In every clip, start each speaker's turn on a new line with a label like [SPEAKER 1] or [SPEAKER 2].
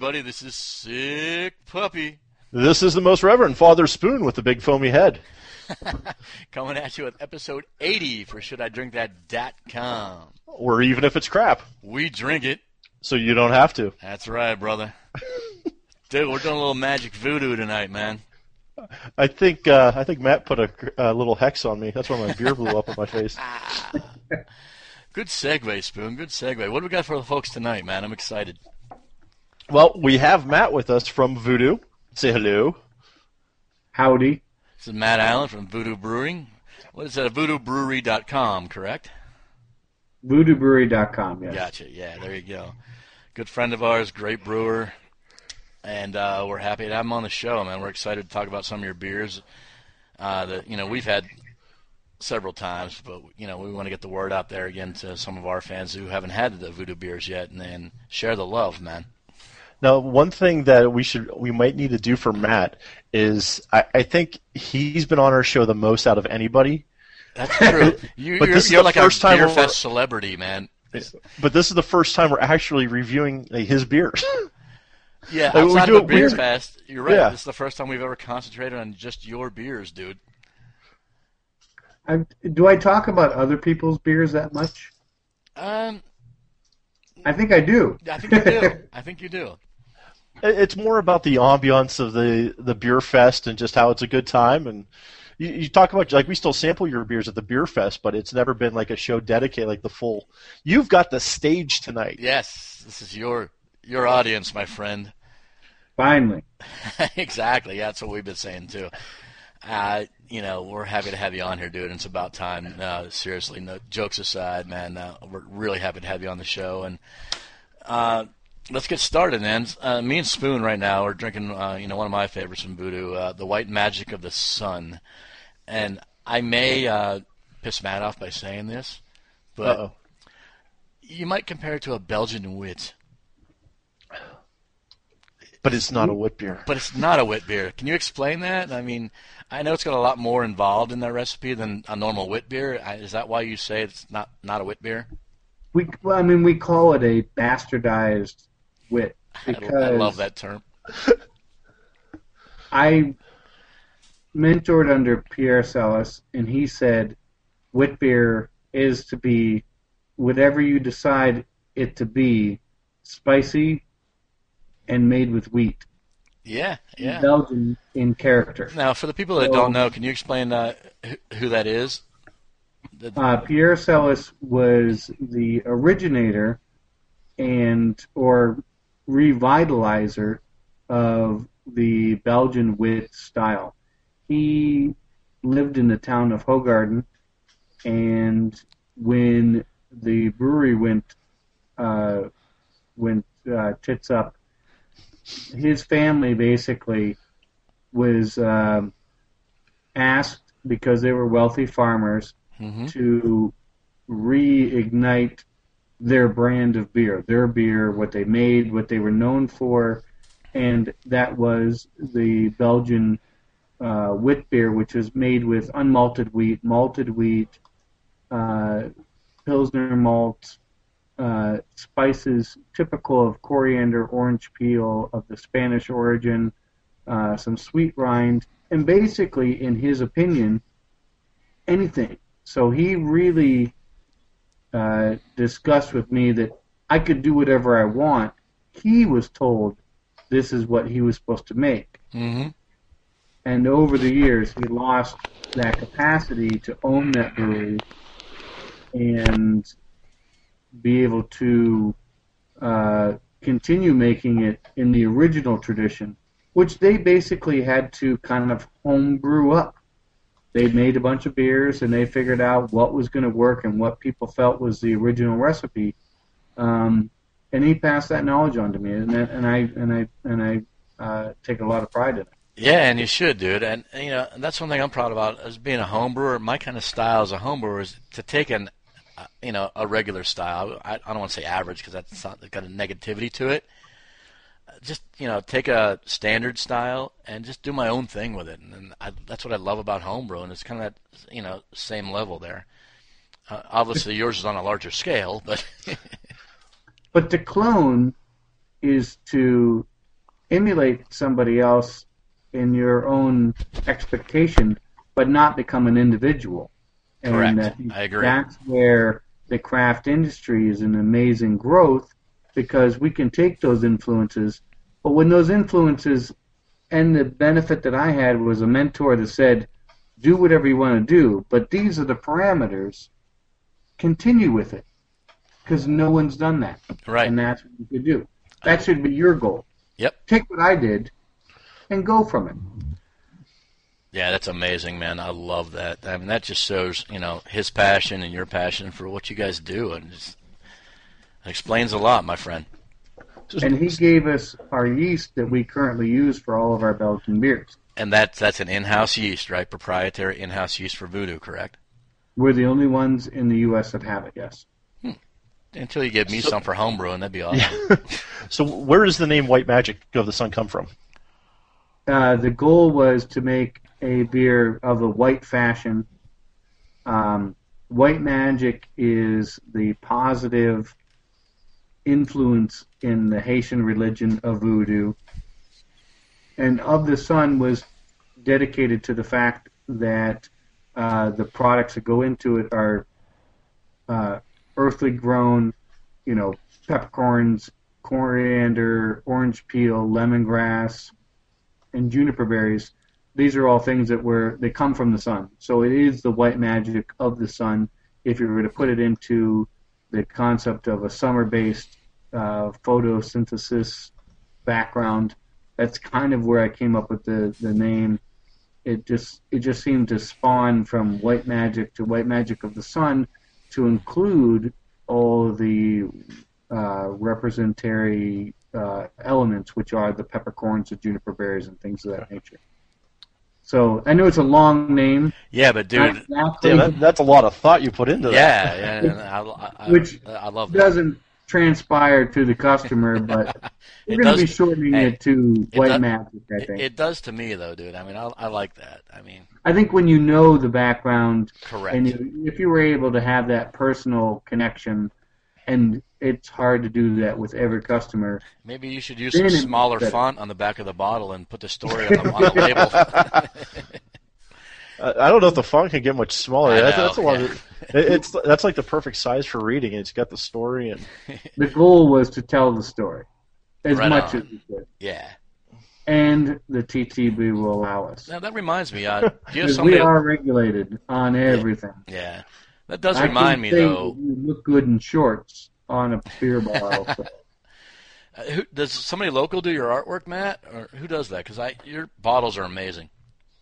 [SPEAKER 1] everybody. This is Sick Puppy.
[SPEAKER 2] This is the most Reverend Father Spoon with the big foamy head.
[SPEAKER 1] Coming at you with episode 80 for ShouldIDrinkThat.com.
[SPEAKER 2] Or even if it's crap.
[SPEAKER 1] We drink it.
[SPEAKER 2] So you don't have to.
[SPEAKER 1] That's right, brother. Dude, we're doing a little magic voodoo tonight, man.
[SPEAKER 2] I think Matt put a little hex on me. That's why my beer blew up in my face.
[SPEAKER 1] Good segue, Spoon. Good segue. What do we got for the folks tonight, man? I'm excited.
[SPEAKER 2] Well, we have Matt with us from Voodoo. Say hello.
[SPEAKER 3] Howdy.
[SPEAKER 1] This is Matt Allen from Voodoo Brewing. What is that? VoodooBrewery.com, correct?
[SPEAKER 3] VoodooBrewery.com, yes.
[SPEAKER 1] Gotcha. Yeah, there you go. Good friend of ours, great brewer. And we're happy to have him on the show, man. We're excited to talk about some of your beers that we've had several times, but we want to get the word out there again to some of our fans who haven't had the Voodoo beers yet, and then share the love, man.
[SPEAKER 2] Now, one thing that we might need to do for Matt is I think he's been on our show the most out of anybody.
[SPEAKER 1] That's true. You're like a beer fest celebrity, man.
[SPEAKER 2] But this is the first time we're actually reviewing his beers.
[SPEAKER 1] Yeah, outside of the beer fest, you're right. Yeah. This is the first time we've ever concentrated on just your beers, dude.
[SPEAKER 3] Do I talk about other people's beers that much? I think I do.
[SPEAKER 1] I think you do. I think you do.
[SPEAKER 2] It's more about the ambiance of the beer fest and just how it's a good time. And you talk about, like, we still sample your beers at the beer fest, but it's never been like a show dedicated like the full. You've got the stage tonight.
[SPEAKER 1] Yes, this is your audience, my friend.
[SPEAKER 3] Finally.
[SPEAKER 1] Exactly. Yeah, that's what we've been saying too. We're happy to have you on here, dude. And it's about time. Seriously, no jokes aside, man. We're really happy to have you on the show. And let's get started, man. Me and Spoon right now are drinking, one of my favorites from Voodoo, the White Magic of the Sun. And I may piss Matt off by saying this, but you might compare it to a Belgian wit.
[SPEAKER 2] But it's not a wit beer.
[SPEAKER 1] But it's not a wit beer. Can you explain that? I mean, I know it's got a lot more involved in that recipe than a normal wit beer. Is that why you say it's not a wit beer?
[SPEAKER 3] We call it a bastardized wit. Because
[SPEAKER 1] I love that term.
[SPEAKER 3] I mentored under Pierre Celis, and he said wit beer is to be whatever you decide it to be, spicy and made with wheat.
[SPEAKER 1] Yeah.
[SPEAKER 3] Belgian in character.
[SPEAKER 1] Now, for the people that don't know, can you explain who that is?
[SPEAKER 3] Pierre Celis was the originator or revitalizer of the Belgian wit style. He lived in the town of Hoegaarden, and when the brewery went tits up, his family basically was asked, because they were wealthy farmers, to reignite their brand of beer, what they made, what they were known for, and that was the Belgian wit beer, which was made with unmalted wheat, malted wheat, Pilsner malt, spices typical of coriander, orange peel of the Spanish origin, some sweet rind, and basically, in his opinion, anything. So he really discussed with me that I could do whatever I want. He was told this is what he was supposed to make.
[SPEAKER 1] Mm-hmm.
[SPEAKER 3] And over the years, he lost that capacity to own that brewery and be able to continue making it in the original tradition, which they basically had to kind of home brew up. They made a bunch of beers, and they figured out what was going to work and what people felt was the original recipe. And he passed that knowledge on to me, and I take a lot of pride in it.
[SPEAKER 1] Yeah, and you should, dude. And that's one thing I'm proud about as being a home brewer. My kind of style as a home brewer is to take a regular style. I don't want to say average because that's got a negativity to it. Just take a standard style and just do my own thing with it, and that's what I love about homebrewing. It's kind of that same level there. Obviously, yours is on a larger scale, but
[SPEAKER 3] but to clone is to emulate somebody else in your own expectation, but not become an individual.
[SPEAKER 1] Correct.
[SPEAKER 3] And
[SPEAKER 1] I agree.
[SPEAKER 3] that's where the craft industry is an amazing growth, because we can take those influences, but when those influences, and the benefit that I had was a mentor that said, do whatever you want to do, but these are the parameters, continue with it, because no one's done that.
[SPEAKER 1] Right.
[SPEAKER 3] And that's what you could do. That should be your goal.
[SPEAKER 1] Yep.
[SPEAKER 3] Take what I did and go from it.
[SPEAKER 1] Yeah, that's amazing, man. I love that. I mean, that just shows, his passion and your passion for what you guys do, and just explains a lot, my friend.
[SPEAKER 3] And he gave us our yeast that we currently use for all of our Belgian beers.
[SPEAKER 1] And that's an in-house yeast, right? Proprietary in-house yeast for Voodoo, correct?
[SPEAKER 3] We're the only ones in the U.S. that have it, yes.
[SPEAKER 1] Until you give me some for homebrewing, that'd be awesome.
[SPEAKER 2] Yeah. So where does the name White Magic of the Sun come from?
[SPEAKER 3] The goal was to make a beer of a white fashion. White magic is the positive influence in the Haitian religion of Voodoo. And Of the Sun was dedicated to the fact that the products that go into it are earthly grown, peppercorns, coriander, orange peel, lemongrass, and juniper berries. These are all things that they come from the sun. So it is the white magic of the sun. If you were to put it into the concept of a summer-based photosynthesis background, that's kind of where I came up with the name. It just seemed to spawn from white magic to white magic of the sun to include all the representary elements, which are the peppercorns, the juniper berries, and things of that nature. So I know it's a long name.
[SPEAKER 1] Yeah, but dude,
[SPEAKER 2] that's a lot of thought you put into that.
[SPEAKER 1] Yeah,
[SPEAKER 3] which
[SPEAKER 1] I love that.
[SPEAKER 3] Doesn't transpire to the customer, but we're going to be shortening it to white magic, I think.
[SPEAKER 1] It does to me, though, dude. I mean, I like that.
[SPEAKER 3] I think when you know the background,
[SPEAKER 1] correct,
[SPEAKER 3] and if you were able to have that personal connection, and it's hard to do that with every customer.
[SPEAKER 1] Maybe you should use some smaller font on the back of the bottle and put the story on the label.
[SPEAKER 2] I don't know if the font can get much smaller. That's a lot.
[SPEAKER 1] Yeah.
[SPEAKER 2] That's like the perfect size for reading. It's got the story and.
[SPEAKER 3] The goal was to tell the story as
[SPEAKER 1] right
[SPEAKER 3] much
[SPEAKER 1] on.
[SPEAKER 3] as we could.
[SPEAKER 1] Yeah.
[SPEAKER 3] And the TTB will allow us.
[SPEAKER 1] Now that reminds me, do you have
[SPEAKER 3] Because
[SPEAKER 1] somebody?
[SPEAKER 3] we are regulated on everything.
[SPEAKER 1] Yeah. That does remind me, though.
[SPEAKER 3] You look good in shorts on a beer bottle. So.
[SPEAKER 1] Does somebody local do your artwork, Matt, or who does that? Because your bottles are amazing.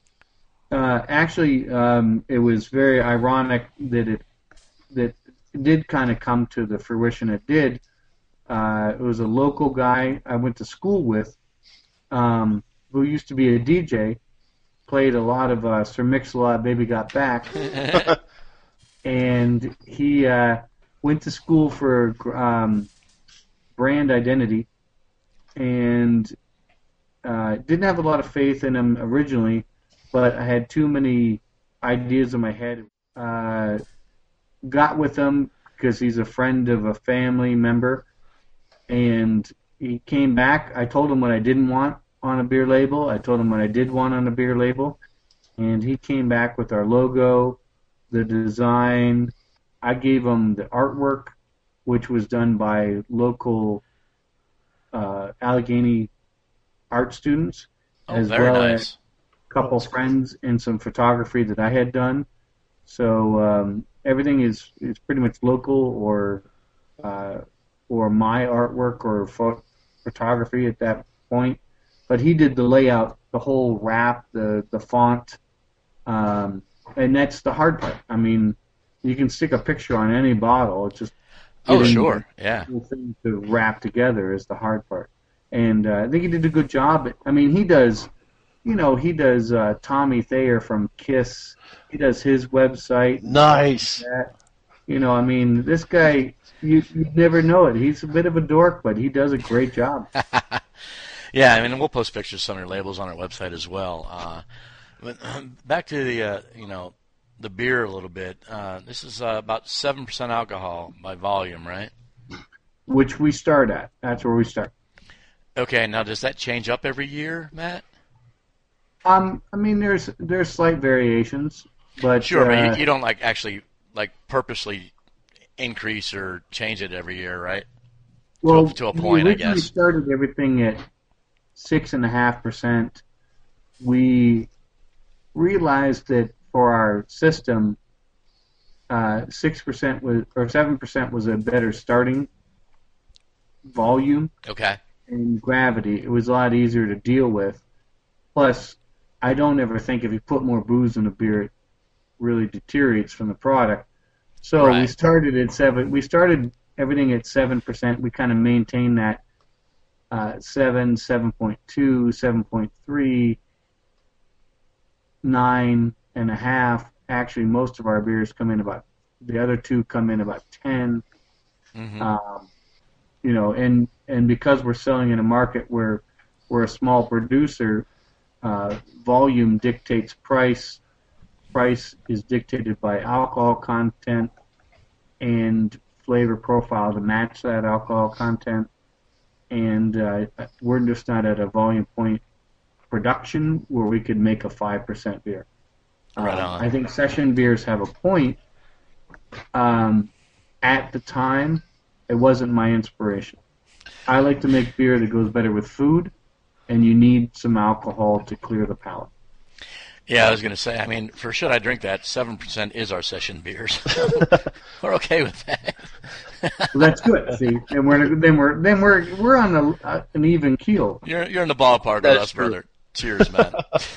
[SPEAKER 3] Actually, it was very ironic that it did kind of come to the fruition it did. It was a local guy I went to school with, who used to be a DJ, played a lot of Sir Mix-a-Lot, Baby Got Back, and he went to school for brand identity, and didn't have a lot of faith in him originally, but I had too many ideas in my head. Got with him because he's a friend of a family member, and he came back. I told him what I didn't want on a beer label. I told him what I did want on a beer label, and he came back with our logo, the design. I gave him the artwork, which was done by local Allegheny art students, as
[SPEAKER 1] very
[SPEAKER 3] well
[SPEAKER 1] nice.
[SPEAKER 3] as a couple friends and some photography that I had done. So everything is pretty much local or my artwork or photography at that point. But he did the layout, the whole wrap, the font, and that's the hard part. I mean, you can stick a picture on any bottle. It's just
[SPEAKER 1] sure, yeah.
[SPEAKER 3] The thing to wrap together is the hard part. And I think he did a good job. I mean, he does Tommy Thayer from Kiss. He does his website.
[SPEAKER 2] Nice.
[SPEAKER 3] I mean, this guy, you never know it. He's a bit of a dork, but he does a great job.
[SPEAKER 1] Yeah, I mean, we'll post pictures of some of your labels on our website as well. But back to the beer a little bit. This is about 7% alcohol by volume, right?
[SPEAKER 3] Which we start at. That's where we start.
[SPEAKER 1] Okay, now does that change up every year, Matt?
[SPEAKER 3] I mean, there's slight variations, but
[SPEAKER 1] Sure, but you don't like actually like purposely increase or change it every year, right?
[SPEAKER 3] well,
[SPEAKER 1] To a
[SPEAKER 3] we
[SPEAKER 1] point, I
[SPEAKER 3] originally
[SPEAKER 1] guess.
[SPEAKER 3] started everything at 6.5%. We realized that for our system, 6% was or 7% was a better starting volume
[SPEAKER 1] Okay.
[SPEAKER 3] and gravity. It was a lot easier to deal with. Plus, I don't ever think if you put more booze in a beer, it really deteriorates from the product. So we
[SPEAKER 1] Right.
[SPEAKER 3] started at 7. We started everything at 7%. We kind of maintained that 7, 7.2, 7.3, 9.5. Actually, most of our beers come in about. The other two come in about 10.
[SPEAKER 1] Hmm.
[SPEAKER 3] And because we're selling in a market where we're a small producer, volume dictates price. Price is dictated by alcohol content and flavor profile to match that alcohol content. And we're just not at a volume point production where we could make a 5% beer.
[SPEAKER 1] Right on.
[SPEAKER 3] I think session beers have a point. At the time, it wasn't my inspiration. I like to make beer that goes better with food, and you need some alcohol to clear the palate.
[SPEAKER 1] Yeah, I was going to say. I mean, for should I drink that? 7% is our session beers. We're okay with that.
[SPEAKER 3] Well, that's good. See, and we're on an even keel.
[SPEAKER 1] You're in the ballpark with
[SPEAKER 2] That's
[SPEAKER 1] us,
[SPEAKER 2] true.
[SPEAKER 1] brother. Cheers, Matt.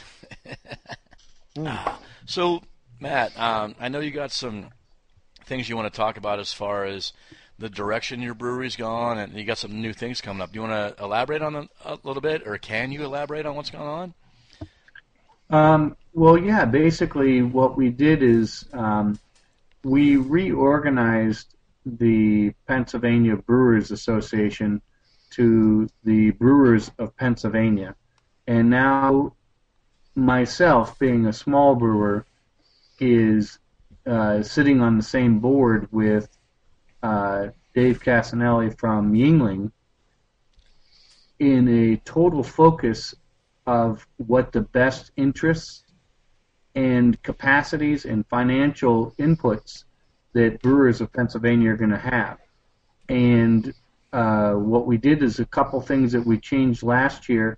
[SPEAKER 1] So, Matt, I know you got some things you want to talk about as far as the direction your brewery's gone, and you got some new things coming up. Do you want to elaborate on them a little bit, or can you elaborate on what's going on?
[SPEAKER 3] Well, yeah. Basically, what we did is we reorganized the Pennsylvania Brewers Association to the Brewers of Pennsylvania, and now myself, being a small brewer, is sitting on the same board with Dave Casanelli from Yingling in a total focus of what the best interests and capacities and financial inputs that Brewers of Pennsylvania are going to have. And what we did is a couple things that we changed last year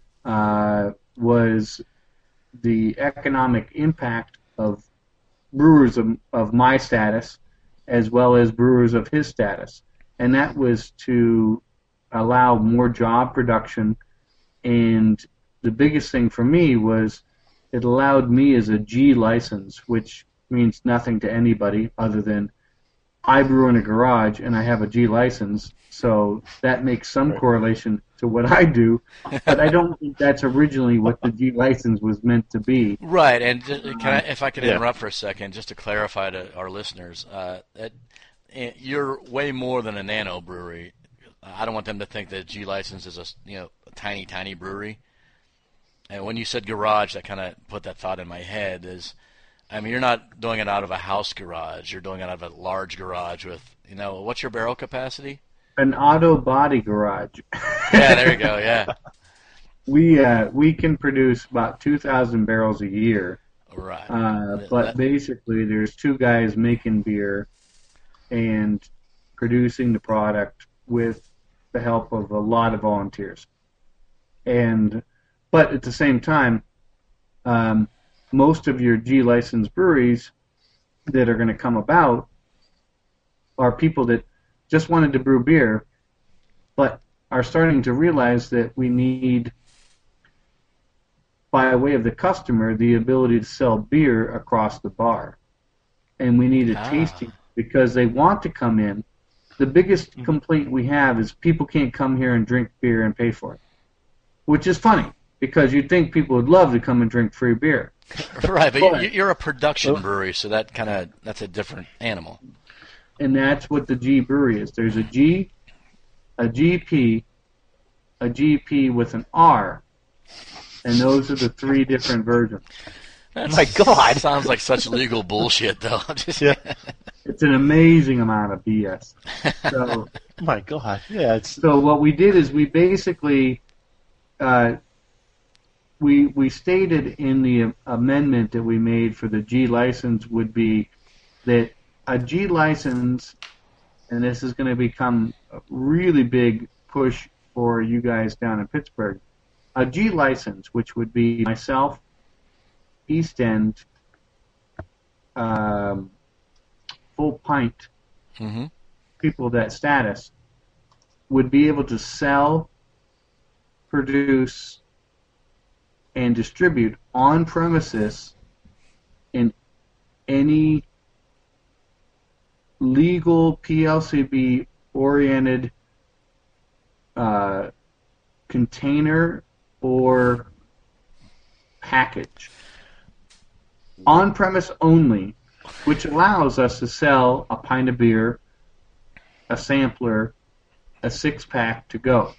[SPEAKER 3] was the economic impact of brewers of my status as well as brewers of his status. And that was to allow more job production. And the biggest thing for me was it allowed me as a G license, which means nothing to anybody other than I brew in a garage and I have a G license, so that makes some correlation to what I do, but I don't think that's originally what the G license was meant to be.
[SPEAKER 1] Right, and if I could
[SPEAKER 2] Yeah.
[SPEAKER 1] interrupt for a second, just to clarify to our listeners, that you're way more than a nano brewery. I don't want them to think that G License is a tiny, tiny brewery. And when you said garage, that kind of put that thought in my head. I mean, you're not doing it out of a house garage. You're doing it out of a large garage with, what's your barrel capacity?
[SPEAKER 3] An auto body garage.
[SPEAKER 1] Yeah, there you go. Yeah.
[SPEAKER 3] We can produce about 2,000 barrels a year.
[SPEAKER 1] Right.
[SPEAKER 3] But basically, there's two guys making beer and producing the product with the help of a lot of volunteers. But at the same time, most of your G licensed breweries that are going to come about are people that just wanted to brew beer, but are starting to realize that we need, by way of the customer, the ability to sell beer across the bar. And we need a tasting because they want to come in. The biggest complaint we have is people can't come here and drink beer and pay for it, which is funny because you'd think people would love to come and drink free beer.
[SPEAKER 1] Right, but you're a production brewery, so that's a different animal.
[SPEAKER 3] And that's what the G brewery is. There's a G, a GP, a GP with an R, and those are the three different versions.
[SPEAKER 2] My God.
[SPEAKER 1] Sounds like such legal bullshit, though.
[SPEAKER 2] Yeah.
[SPEAKER 3] It's an amazing amount of BS. So,
[SPEAKER 2] My God. Yeah. It's
[SPEAKER 3] so what we did is we basically we stated in the amendment that we made for the G license would be that a G license, and this is going to become a really big push for you guys down in Pittsburgh, a G license, which would be myself, East End, Full Pint, people of that status, would be able to sell, produce, and distribute on premises in any legal PLCB oriented container or package. On premise only, which allows us to sell a pint of beer, a sampler, a 6-pack to go.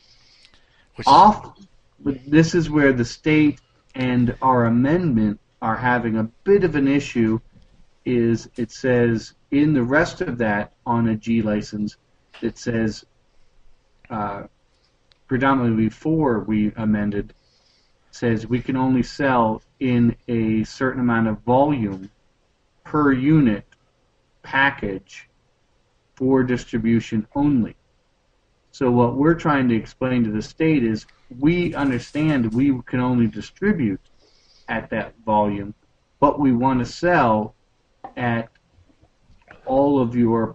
[SPEAKER 3] This is where the state and our amendment are having a bit of an issue. Is it says in the rest of that on a G license, it says predominantly before we amended, says we can only sell in a certain amount of volume per unit package for distribution only. So what we're trying to explain to the state is we understand we can only distribute at that volume, but we want to sell at all of your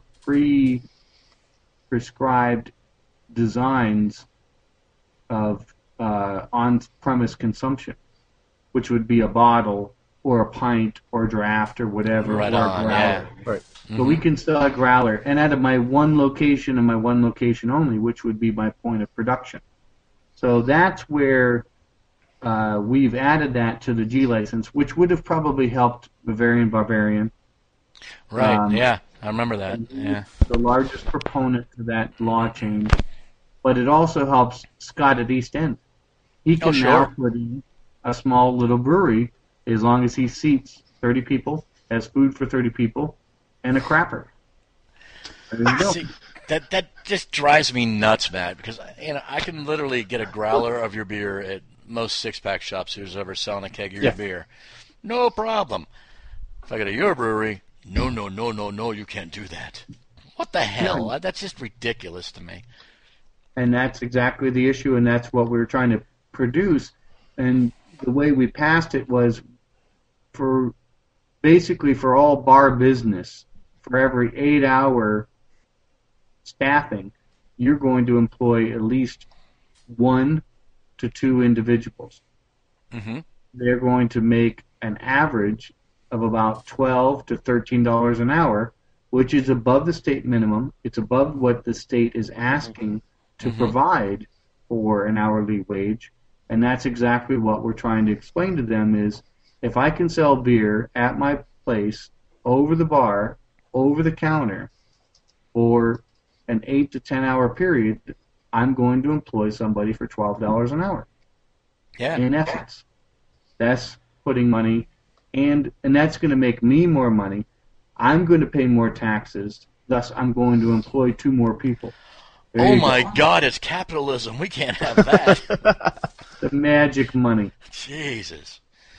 [SPEAKER 3] prescribed designs of on-premise consumption, which would be a bottle or a pint or draft or whatever.
[SPEAKER 1] Right
[SPEAKER 3] or
[SPEAKER 1] on, yeah.
[SPEAKER 2] right.
[SPEAKER 3] So we can sell a growler, and out of my one location and my one location only, which would be my point of production. So that's where we've added that to the G license, which would have probably helped Bavarian.
[SPEAKER 1] Right, yeah, I remember that. Yeah.
[SPEAKER 3] The largest proponent to that law change. But it also helps Scott at East End. He can now put in a small little brewery as long as he seats 30 people, has food for 30 people, and a crapper. There you go.
[SPEAKER 1] See, that just drives me nuts, Matt, because I can literally get a growler of your beer at most 6-pack shops who's ever selling a keg of your beer. No problem. If I go to your brewery, no, you can't do that. What the hell?
[SPEAKER 3] Yeah.
[SPEAKER 1] That's just ridiculous to me.
[SPEAKER 3] And that's exactly the issue, and that's what we were trying to produce. And the way we passed it was basically for all bar business, for every 8-hour staffing, you're going to employ at least 1 to 2 individuals.
[SPEAKER 1] Mm-hmm.
[SPEAKER 3] They're going to make an average of about $12 to $13 an hour, which is above the state minimum. It's above what the state is asking to provide for an hourly wage, and that's exactly what we're trying to explain to them is if I can sell beer at my place, over the bar, over the counter, for an 8 to 10 hour period, I'm going to employ somebody for $12 an hour.
[SPEAKER 1] Yeah.
[SPEAKER 3] In essence, that's putting money, and that's going to make me more money. I'm going to pay more taxes, thus I'm going to employ 2 more people.
[SPEAKER 1] Oh my God, it's capitalism. We can't have that.
[SPEAKER 3] The magic money.
[SPEAKER 1] Jesus.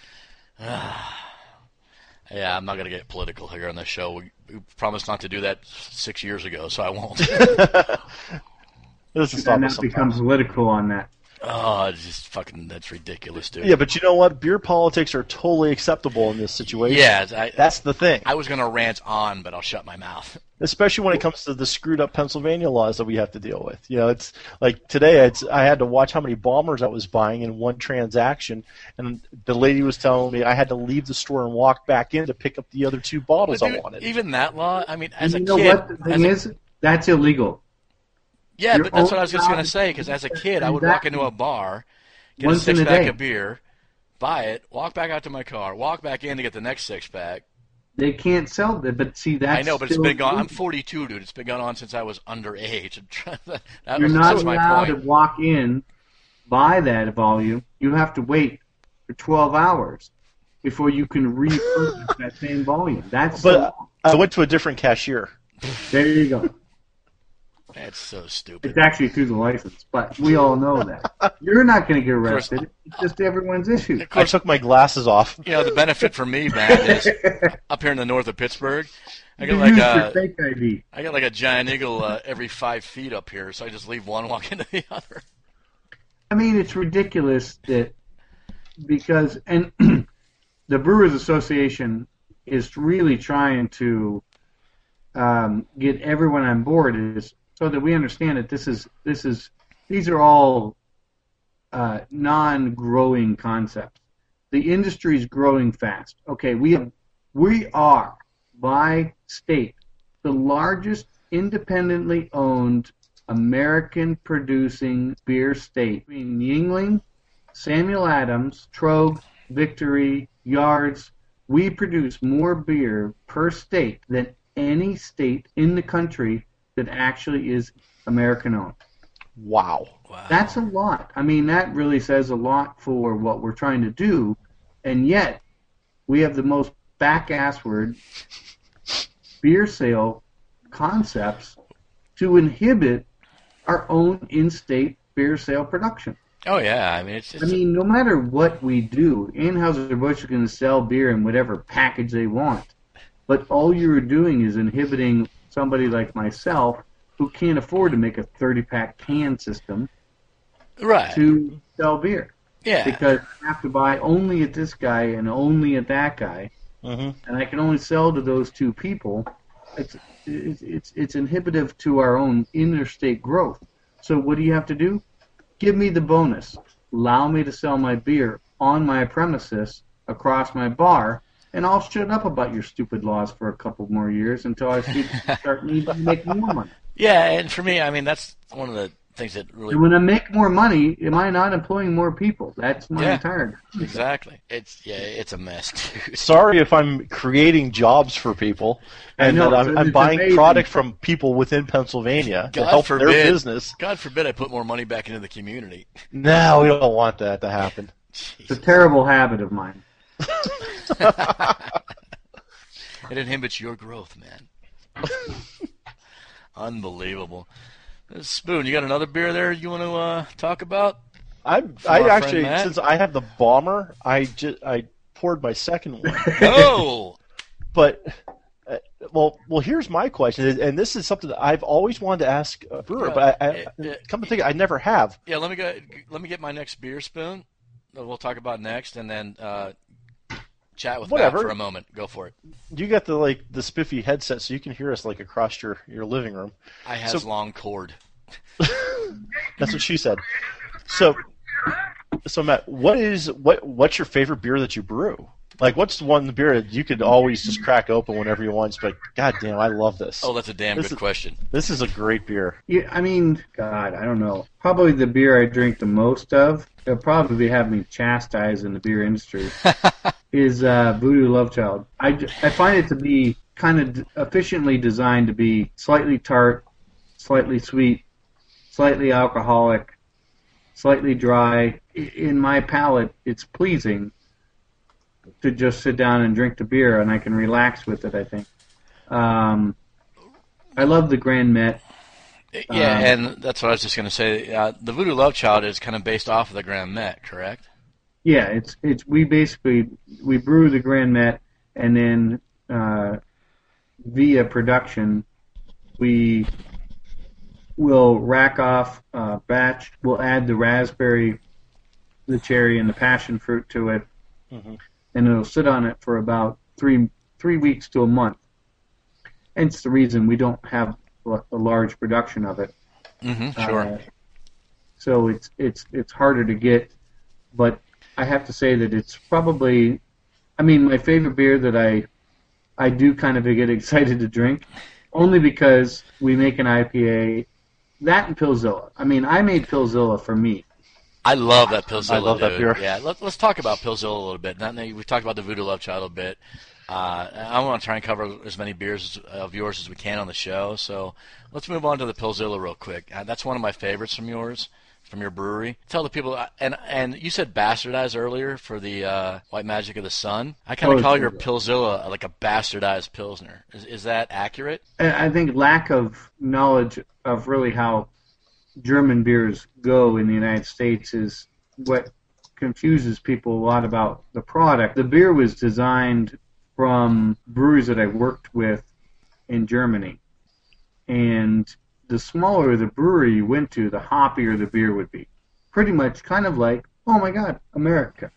[SPEAKER 1] Yeah, I'm not going to get political here on this show. We promised not to do that 6 years ago, so I won't.
[SPEAKER 2] This is stop
[SPEAKER 3] And
[SPEAKER 2] us
[SPEAKER 3] that becomes
[SPEAKER 2] sometimes.
[SPEAKER 3] political on that.
[SPEAKER 1] Oh, it's just fucking, that's ridiculous, dude.
[SPEAKER 2] Yeah, but you know what? Beer politics are totally acceptable in this situation.
[SPEAKER 1] Yeah,
[SPEAKER 2] That's the thing.
[SPEAKER 1] I was going to rant on, but I'll shut my mouth.
[SPEAKER 2] Especially when it comes to the screwed up Pennsylvania laws that we have to deal with. You know, it's like today I had to watch how many bombers I was buying in one transaction, and the lady was telling me I had to leave the store and walk back in to pick up the other 2 bottles
[SPEAKER 1] But dude,
[SPEAKER 2] I wanted.
[SPEAKER 1] even that law, I mean, as a
[SPEAKER 3] You know
[SPEAKER 1] kid.
[SPEAKER 3] what the thing is? That's illegal.
[SPEAKER 1] Yeah,
[SPEAKER 3] You're
[SPEAKER 1] but that's what I
[SPEAKER 3] only
[SPEAKER 1] was just going
[SPEAKER 3] allowed
[SPEAKER 1] to say, because as a kid, I would walk into a bar, get a
[SPEAKER 3] once in a
[SPEAKER 1] 6-pack
[SPEAKER 3] day.
[SPEAKER 1] of beer, buy it, walk back out to my car, walk back in to get the next 6-pack.
[SPEAKER 3] They can't sell that, but see, that's
[SPEAKER 1] I know, but it's
[SPEAKER 3] still
[SPEAKER 1] been gone. I'm
[SPEAKER 3] illegal.
[SPEAKER 1] 42, dude. It's been going on since I was underage.
[SPEAKER 3] You're not
[SPEAKER 1] That's my
[SPEAKER 3] allowed to
[SPEAKER 1] point.
[SPEAKER 3] walk in, buy that volume. You have to wait for 12 hours. before you can repurchase that same volume. That's
[SPEAKER 2] But I went to a different cashier.
[SPEAKER 3] there you go.
[SPEAKER 1] That's so stupid.
[SPEAKER 3] It's actually through the license, but we all know that. You're not going to get arrested. It's just everyone's issue.
[SPEAKER 1] Of
[SPEAKER 2] I
[SPEAKER 1] course,
[SPEAKER 2] took my glasses off.
[SPEAKER 1] you know, the benefit for me, man, is up here in the north of Pittsburgh, I
[SPEAKER 3] You
[SPEAKER 1] got like
[SPEAKER 3] use your
[SPEAKER 1] a
[SPEAKER 3] fake ID.
[SPEAKER 1] giant eagle every 5 feet up here, so I just leave one, walk into the other.
[SPEAKER 3] I mean, it's ridiculous that because and the Brewers Association is really trying to get everyone on board is so that we understand that these are all non-growing concepts. The industry is growing fast. Okay, we are by state the largest independently owned American producing beer state. Between Yuengling, Samuel Adams, Trogue, Victory, Yards, we produce more beer per state than any state in the country that actually is American owned.
[SPEAKER 2] Wow.
[SPEAKER 1] Wow.
[SPEAKER 3] That's a lot. I mean, that really says a lot for what we're trying to do, and yet we have the most back-assward beer sale concepts to inhibit our own in-state beer sale production.
[SPEAKER 1] Oh yeah, I mean it's
[SPEAKER 3] I mean, no matter what we do, Anheuser-Busch is going to sell beer in whatever package they want. But all you're doing is inhibiting somebody like myself who can't afford to make a 30-pack can system
[SPEAKER 1] right.
[SPEAKER 3] to sell beer.
[SPEAKER 1] Yeah.
[SPEAKER 3] Because I have to buy only at this guy and only at that guy, and I can only sell to those two people. It's inhibitive to our own interstate growth. So what do you have to do? Give me the bonus. Allow me to sell my beer on my premises across my bar, and I'll shut up about your stupid laws for a couple more years until I start needing to make more money.
[SPEAKER 1] Yeah, and for me, I mean that's one of the things that really
[SPEAKER 3] And when I make more money, am I not employing more people? That's my entire.
[SPEAKER 1] exactly. It's a mess, dude.
[SPEAKER 2] Sorry if I'm creating jobs for people and
[SPEAKER 3] know,
[SPEAKER 2] that
[SPEAKER 3] it's
[SPEAKER 2] I'm buying
[SPEAKER 3] amazing.
[SPEAKER 2] product from people within Pennsylvania to help their business.
[SPEAKER 1] God forbid I put more money back into the community.
[SPEAKER 2] No, we don't want that to happen.
[SPEAKER 3] It's a terrible habit of mine.
[SPEAKER 1] It inhibits your growth, man. Unbelievable. Spoon, you got another beer there you want to talk about?
[SPEAKER 2] I
[SPEAKER 1] our
[SPEAKER 2] actually,
[SPEAKER 1] friend Matt?
[SPEAKER 2] since I have the bomber, I poured my second one.
[SPEAKER 1] Oh!
[SPEAKER 2] But well, here's my question, and this is something that I've always wanted to ask a brewer, but I come to think, I never have.
[SPEAKER 1] Yeah, let me get my next beer, Spoon, that we'll talk about next, and then chat with Matt for a moment. Go for it.
[SPEAKER 2] You got the spiffy headset, so you can hear us across your living room.
[SPEAKER 1] I has long cord.
[SPEAKER 2] That's what she said. So Matt, what's your favorite beer that you brew? What's one beer that you could always just crack open whenever you want? It's like, God damn, I love this.
[SPEAKER 1] Oh, that's a damn good question.
[SPEAKER 2] This is a great beer.
[SPEAKER 3] Yeah, I mean, God, I don't know. Probably the beer I drink the most of, it'll probably have me chastised in the beer industry, is Voodoo Love Child. I find it to be kind of efficiently designed to be slightly tart, slightly sweet, slightly alcoholic, slightly dry. In my palate, it's pleasing to just sit down and drink the beer, and I can relax with it, I think. I love the Grand Met.
[SPEAKER 1] Yeah, and that's what I was just going to say. The Voodoo Love Child is kind of based off of the Grand Met, correct?
[SPEAKER 3] Yeah, we brew the Grand Met, and then via production, we will rack off a batch. We'll add the raspberry, the cherry, and the passion fruit to it, and it'll sit on it for about three weeks to a month. And it's the reason we don't have a large production of it.
[SPEAKER 1] Sure.
[SPEAKER 3] So it's harder to get, but I have to say that it's probably, I mean, my favorite beer that I do kind of get excited to drink, only because we make an IPA, that and Pillzilla. I mean, I made Pillzilla for me.
[SPEAKER 1] I love that Pillzilla.
[SPEAKER 2] I love that beer.
[SPEAKER 1] Yeah, let's talk about Pillzilla a little bit. We talked about the Voodoo Love Child a bit. I want to try and cover as many beers of yours as we can on the show. So let's move on to the Pillzilla real quick. That's one of my favorites from yours. from your brewery. Tell the people, and you said bastardized earlier for the White Magic of the Sun. I kind of call your Pilzilla like a bastardized Pilsner. Is that accurate?
[SPEAKER 3] I think lack of knowledge of really how German beers go in the United States is what confuses people a lot about the product. The beer was designed from breweries that I worked with in Germany, and the smaller the brewery you went to, the hoppier the beer would be. Pretty much kind of like, oh my God, America.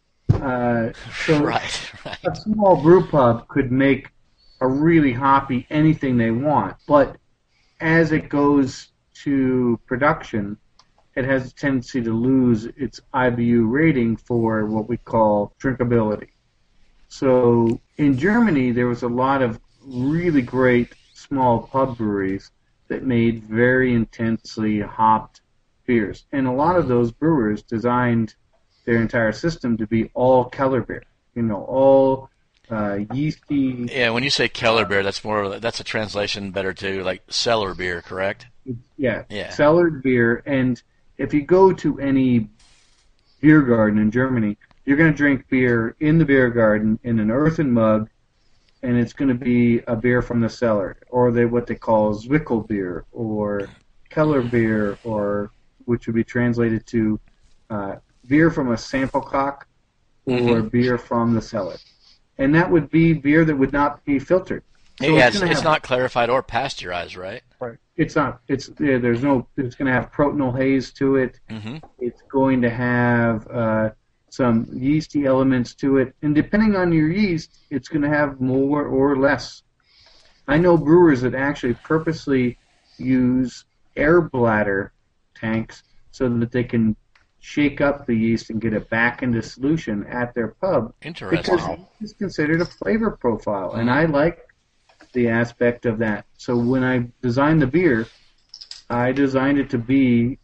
[SPEAKER 3] So
[SPEAKER 1] right.
[SPEAKER 3] a small brew pub could make a really hoppy anything they want, but as it goes to production, it has a tendency to lose its IBU rating for what we call drinkability. So in Germany, there was a lot of really great small pub breweries that made very intensely hopped beers. And a lot of those brewers designed their entire system to be all Keller beer. All yeasty.
[SPEAKER 1] Yeah, when you say Keller beer, that's a translation better to like cellar beer, correct?
[SPEAKER 3] Yeah. Cellared beer. And if you go to any beer garden in Germany, you're going to drink beer in the beer garden in an earthen mug, and it's going to be a beer from the cellar, or what they call Zwickel beer, or Keller beer, or which would be translated to beer from a sample cock, or beer from the cellar. And that would be beer that would not be filtered. So
[SPEAKER 1] it's not clarified or pasteurized, right?
[SPEAKER 3] Right. It's not. It's there's no. It's going to have protonal haze to it.
[SPEAKER 1] Mm-hmm.
[SPEAKER 3] It's going to have some yeasty elements to it, and depending on your yeast, it's going to have more or less. I know brewers that actually purposely use air bladder tanks so that they can shake up the yeast and get it back into solution at their pub.
[SPEAKER 1] Interesting.
[SPEAKER 3] Because it's considered a flavor profile, and I like the aspect of that. So when I designed the beer, I designed it to be,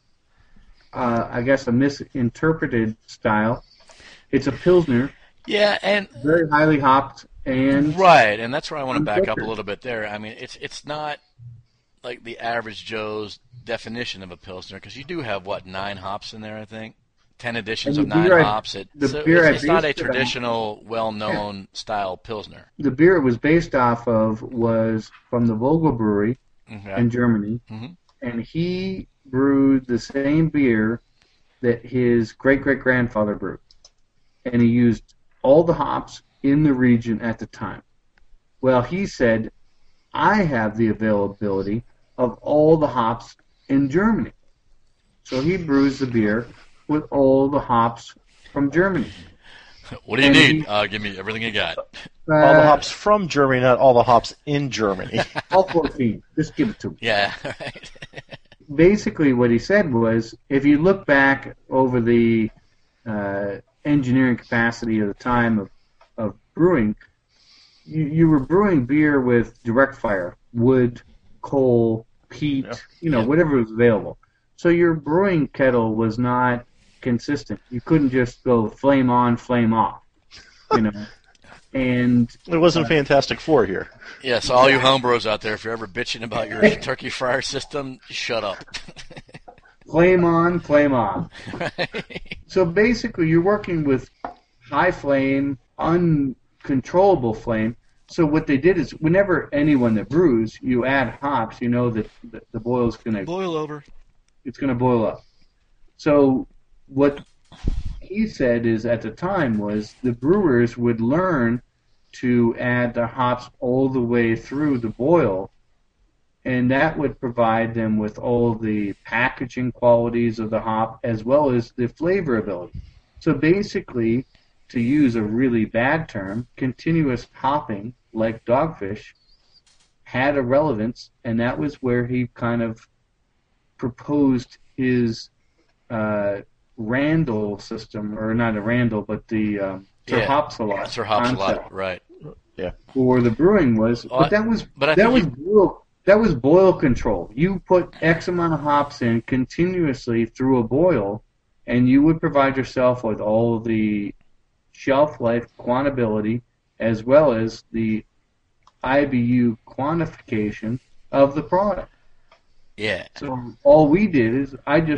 [SPEAKER 3] I guess, a misinterpreted style. It's a Pilsner.
[SPEAKER 1] Yeah, and
[SPEAKER 3] very highly hopped, and
[SPEAKER 1] right, and that's where I want to back up a little bit there. I mean, it's not like the average Joe's definition of a Pilsner, because you do have 9 hops in there, I think. 10 editions of 9 hops. It's not a traditional, well-known style Pilsner.
[SPEAKER 3] The beer it was based off of was from the Vogel Brewery in Germany, and he brewed the same beer that his great-great-grandfather brewed. And he used all the hops in the region at the time. Well, he said, I have the availability of all the hops in Germany. So he brews the beer with all the hops from Germany.
[SPEAKER 1] What do you need? Give me everything you got.
[SPEAKER 2] All the hops from Germany, not all the hops in Germany.
[SPEAKER 3] All 14. Just give it to me.
[SPEAKER 1] Yeah, right.
[SPEAKER 3] Basically what he said was, if you look back over the engineering capacity of the time of brewing, you were brewing beer with direct fire, wood, coal, peat, whatever was available. So your brewing kettle was not consistent. You couldn't just go flame on, flame off, And
[SPEAKER 2] it wasn't Fantastic Four here.
[SPEAKER 1] Yeah, so all you homebrews out there, if you're ever bitching about your turkey fryer system, shut up.
[SPEAKER 3] Flame on, flame off. Right. So basically, you're working with high flame, uncontrollable flame. So what they did is, whenever anyone that brews, you add hops, you know that the boil's going to
[SPEAKER 1] boil over.
[SPEAKER 3] It's going to boil up. So what he said is, at the time, was the brewers would learn to add the hops all the way through the boil, and that would provide them with all the packaging qualities of the hop as well as the flavor ability. So basically, to use a really bad term, continuous hopping, like Dogfish, had a relevance, and that was where he kind of proposed his Randall system, or not a Randall, but the Sir Hopsalot
[SPEAKER 1] Sir Hopsalot, right?
[SPEAKER 2] Yeah.
[SPEAKER 3] For the brewing was, but that was boil control. You put X amount of hops in continuously through a boil, and you would provide yourself with all the shelf life quantability as well as the IBU quantification of the product.
[SPEAKER 1] Yeah.
[SPEAKER 3] So all we did is I just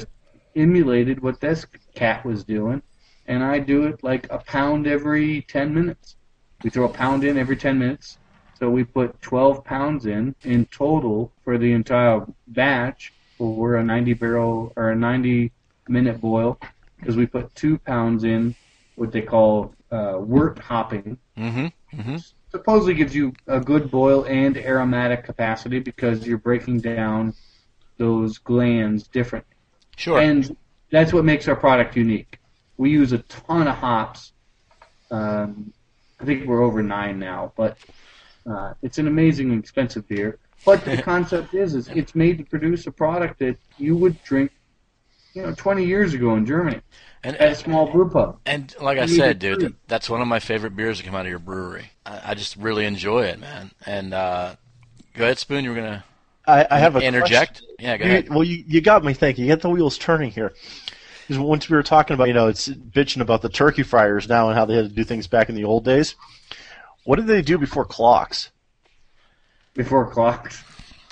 [SPEAKER 3] emulated what this cat was doing, and I do it like a pound every 10 minutes. We throw a pound in every 10 minutes, so we put 12 pounds in total for the entire batch for a 90-barrel or a 90-minute boil, because we put 2 pounds in what they call wort hopping. Supposedly gives you a good boil and aromatic capacity because you're breaking down those glands differently.
[SPEAKER 1] Sure.
[SPEAKER 3] And that's what makes our product unique. We use a ton of hops. I think we're over 9 now, but it's an amazing expensive beer. But the concept is it's made to produce a product that you would drink, 20 years ago in Germany at a small brew pub.
[SPEAKER 1] And like I said, dude, that's one of my favorite beers to come out of your brewery. I just really enjoy it, man. And go ahead, Spoon. You were gonna.
[SPEAKER 2] I have a
[SPEAKER 1] interject.
[SPEAKER 2] Question.
[SPEAKER 1] Yeah, go ahead.
[SPEAKER 2] Well, you got me thinking. You got the wheels turning here. Because once we were talking about, it's bitching about the turkey fryers now and how they had to do things back in the old days. What did they do before clocks?
[SPEAKER 3] Before clocks.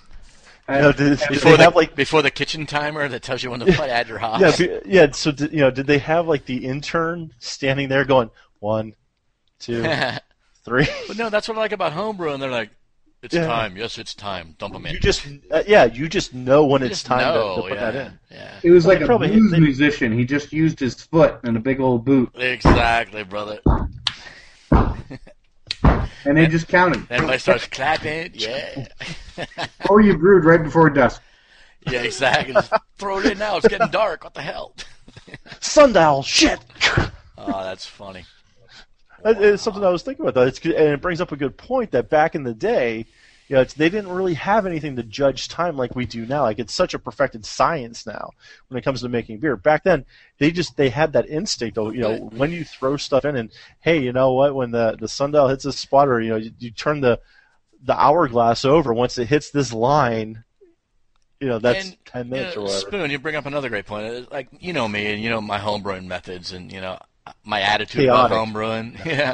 [SPEAKER 1] Before the kitchen timer that tells you when to add your hops.
[SPEAKER 2] Yeah. So did they have like the intern standing there going 1, 2, 3?
[SPEAKER 1] But no, that's what I like about homebrew, and they're like, "It's time. Yes, it's time. Dump them in."
[SPEAKER 2] You just know when it's time to put that in.
[SPEAKER 1] Yeah.
[SPEAKER 3] It was like a blues musician. He just used his foot in a big old boot.
[SPEAKER 1] Exactly, brother.
[SPEAKER 3] And they just counted.
[SPEAKER 1] Everybody starts clapping. Yeah.
[SPEAKER 3] Or you brewed right before dusk.
[SPEAKER 1] Yeah, exactly. Just throw it in now. It's getting dark. What the hell?
[SPEAKER 2] Sundial, shit.
[SPEAKER 1] Oh, that's funny.
[SPEAKER 2] It's something I was thinking about, though. And it brings up a good point that back in the day, they didn't really have anything to judge time like we do now. Like, it's such a perfected science now when it comes to making beer. Back then, they had that instinct of, when you throw stuff in and, hey, you know what, when the sundial hits a spot, or, you turn the hourglass over, once it hits this line, that's 10 minutes or whatever.
[SPEAKER 1] Spoon, you bring up another great point. Like, me and my homebrewing methods and, my attitude
[SPEAKER 2] Chaotic.
[SPEAKER 1] about homebrewing. Yeah.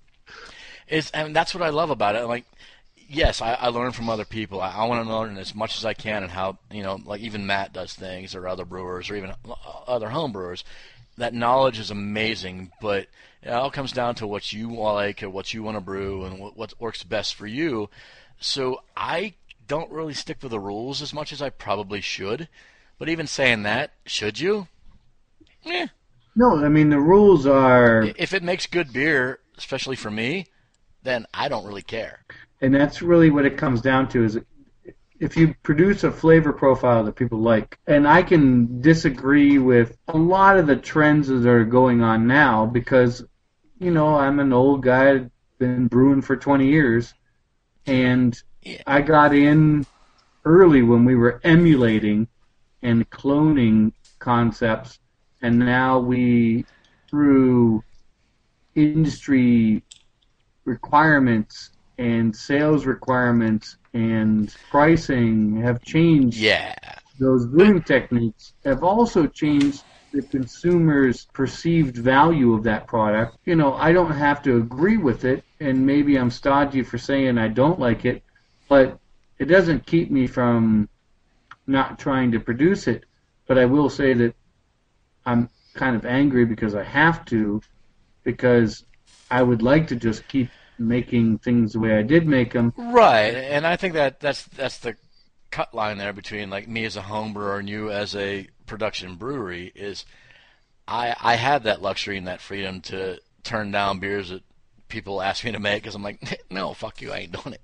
[SPEAKER 1] And that's what I love about it. Like, yes, I learn from other people. I want to learn as much as I can and how, like even Matt does things, or other brewers, or even other home brewers. That knowledge is amazing, but it all comes down to what you like or what you want to brew and what works best for you. So I don't really stick to the rules as much as I probably should. But even saying that, should you? Yeah.
[SPEAKER 3] No, I mean, the rules are...
[SPEAKER 1] If it makes good beer, especially for me, then I don't really care.
[SPEAKER 3] And that's really what it comes down to, is if you produce a flavor profile that people like, and I can disagree with a lot of the trends that are going on now because, I'm an old guy, been brewing for 20 years, and I got in early when we were emulating and cloning concepts, and now we, through industry requirements and sales requirements and pricing, have changed.
[SPEAKER 1] Yeah.
[SPEAKER 3] Those brewing techniques have also changed the consumer's perceived value of that product. I don't have to agree with it, and maybe I'm stodgy for saying I don't like it, but it doesn't keep me from not trying to produce it. But I will say that I'm kind of angry because I have to, because I would like to just keep making things the way I did make them.
[SPEAKER 1] Right, and I think that's the cut line there between like me as a home brewer and you as a production brewery is I have that luxury and that freedom to turn down beers that people ask me to make because I'm like, no, fuck you, I ain't doing it.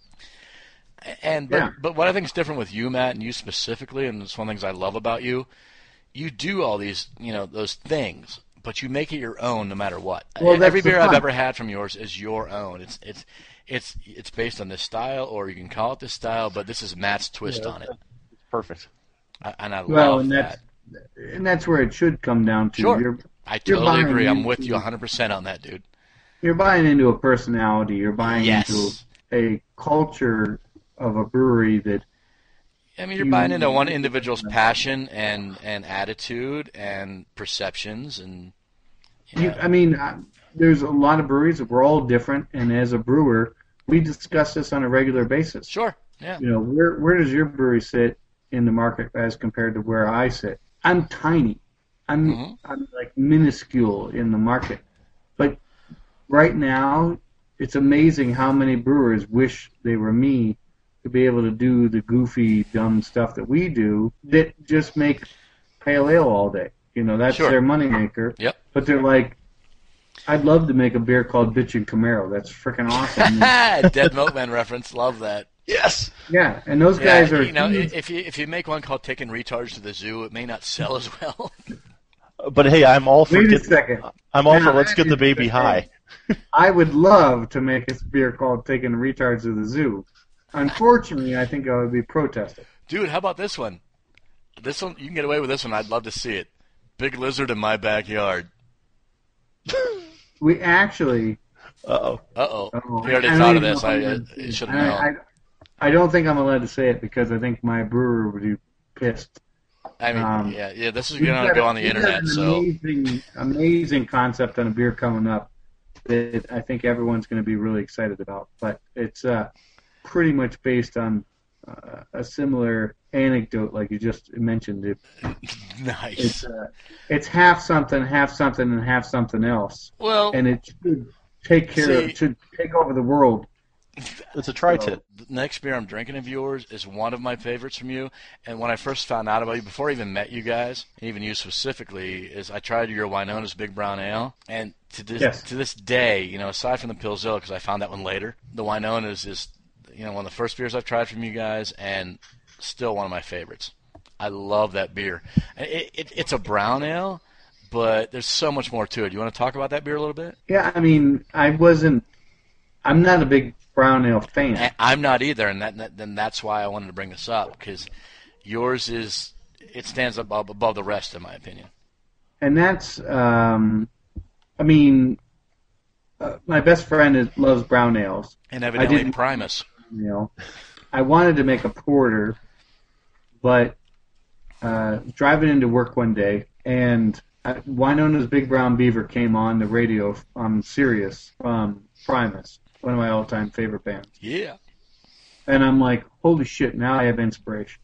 [SPEAKER 1] But what I think is different with you, Matt, and you specifically, and it's one of the things I love about you, you do all these, those things, but you make it your own no matter what.
[SPEAKER 3] Well,
[SPEAKER 1] every beer I've ever had from yours is your own. It's based on this style, or you can call it this style, but this is Matt's twist on it.
[SPEAKER 2] Perfect.
[SPEAKER 1] And I love that.
[SPEAKER 3] And that's where it should come down to.
[SPEAKER 1] Sure. I totally agree. I'm with you 100% on that, dude.
[SPEAKER 3] You're buying into a personality. You're buying into a culture of a brewery that...
[SPEAKER 1] I mean, you're buying into one individual's passion and attitude and perceptions. And
[SPEAKER 3] there's a lot of breweries that we're all different, and as a brewer, we discuss this on a regular basis.
[SPEAKER 1] Sure, yeah.
[SPEAKER 3] Where does your brewery sit in the market as compared to where I sit? I'm tiny. I'm like minuscule in the market. But right now, it's amazing how many brewers wish they were me to be able to do the goofy, dumb stuff that we do that just make pale ale all day. You know, that's
[SPEAKER 1] Sure.
[SPEAKER 3] their moneymaker.
[SPEAKER 1] Yep.
[SPEAKER 3] But they're like, I'd love to make a beer called Bitchin' Camaro. That's freaking awesome.
[SPEAKER 1] Dead Milkman reference. Love that.
[SPEAKER 2] Yes.
[SPEAKER 3] Yeah, and those guys are.
[SPEAKER 1] You know, if you make one called Taking Retards to the Zoo, it may not sell as well.
[SPEAKER 2] But hey, I'm all for
[SPEAKER 3] Wait a second.
[SPEAKER 2] I'm all for
[SPEAKER 3] Now,
[SPEAKER 2] let's get the baby high.
[SPEAKER 3] I would love to make a beer called Taking Retards to the Zoo. Unfortunately, I think I would be protested.
[SPEAKER 1] Dude, how about this one? This one, you can get away with this one. I'd love to see it. Big lizard in my backyard.
[SPEAKER 3] We actually.
[SPEAKER 2] Uh-oh.
[SPEAKER 1] Uh-oh.
[SPEAKER 3] Oh,
[SPEAKER 1] We already
[SPEAKER 3] I
[SPEAKER 1] thought of
[SPEAKER 3] don't
[SPEAKER 1] this.
[SPEAKER 3] even know
[SPEAKER 1] I should know.
[SPEAKER 3] I don't think I'm allowed to say it because I think my brewer would be pissed.
[SPEAKER 1] I mean,
[SPEAKER 3] um,
[SPEAKER 1] yeah. This is
[SPEAKER 3] We've
[SPEAKER 1] going to
[SPEAKER 3] got
[SPEAKER 1] go on the
[SPEAKER 3] we've got
[SPEAKER 1] internet,
[SPEAKER 3] an
[SPEAKER 1] so
[SPEAKER 3] amazing concept on a beer coming up that I think everyone's going to be really excited about. But it's pretty much based on a similar anecdote like you just mentioned.
[SPEAKER 1] nice.
[SPEAKER 3] It's half something, and half something else,
[SPEAKER 1] Well,
[SPEAKER 3] and it should take care of, should take over the world.
[SPEAKER 2] It's a tri-tip.
[SPEAKER 1] the next beer I'm drinking of yours is one of my favorites from you. And when I first found out about you, before I even met you guys, and even you specifically, is I tried your Winona's Big Brown Ale. And to this day, you know, aside from the Pilzilla, because I found that one later, the Winona's is, you know, one of the first beers I've tried from you guys, and still one of my favorites. I love that beer. It's a brown ale, but there's so much more to it. You want to talk about that beer a little bit?
[SPEAKER 3] Yeah, I mean, I'm not a big brown ale fan.
[SPEAKER 1] I'm not either, and then that's why I wanted to bring this up, because yours it stands above the rest, in my opinion.
[SPEAKER 3] And that's, I mean, my best friend loves brown ales.
[SPEAKER 1] And evidently Primus.
[SPEAKER 3] You know, I wanted to make a porter, but driving into work one day, and Winona's Big Brown Beaver came on the radio on Sirius from Primus, one of my all-time favorite bands.
[SPEAKER 1] Yeah.
[SPEAKER 3] And I'm like, holy shit, now I have inspiration.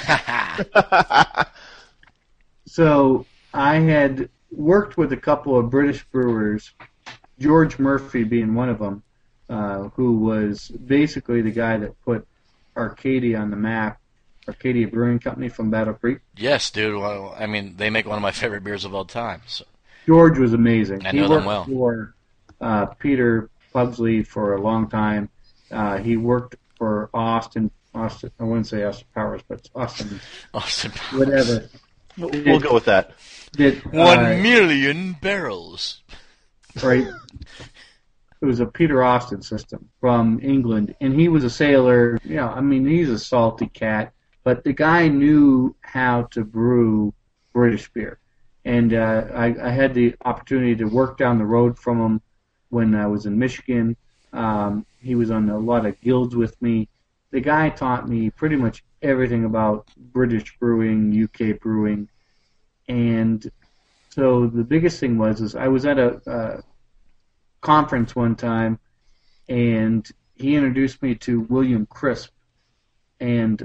[SPEAKER 3] So I had worked with a couple of British brewers, George Murphy being one of them, who was basically the guy that put Arcadia on the map, Arcadia Brewing Company from Battle Creek.
[SPEAKER 1] Yes, dude. Well, I mean, they make one of my favorite beers of all time. So.
[SPEAKER 3] George was amazing.
[SPEAKER 1] I know them well.
[SPEAKER 3] He worked for Peter Pugsley for a long time. He worked for Austin. I wouldn't say Austin Powers, but Austin.
[SPEAKER 1] Austin Powers.
[SPEAKER 3] Whatever.
[SPEAKER 2] We'll go with that.
[SPEAKER 1] 1 million barrels.
[SPEAKER 3] Right. It was a Peter Austin system from England, and he was a sailor. You know, I mean, he's a salty cat, but the guy knew how to brew British beer. And I had the opportunity to work down the road from him when I was in Michigan. He was on a lot of guilds with me. The guy taught me pretty much everything about British brewing, UK brewing, and so the biggest thing was I was at a conference one time, and he introduced me to William Crisp, and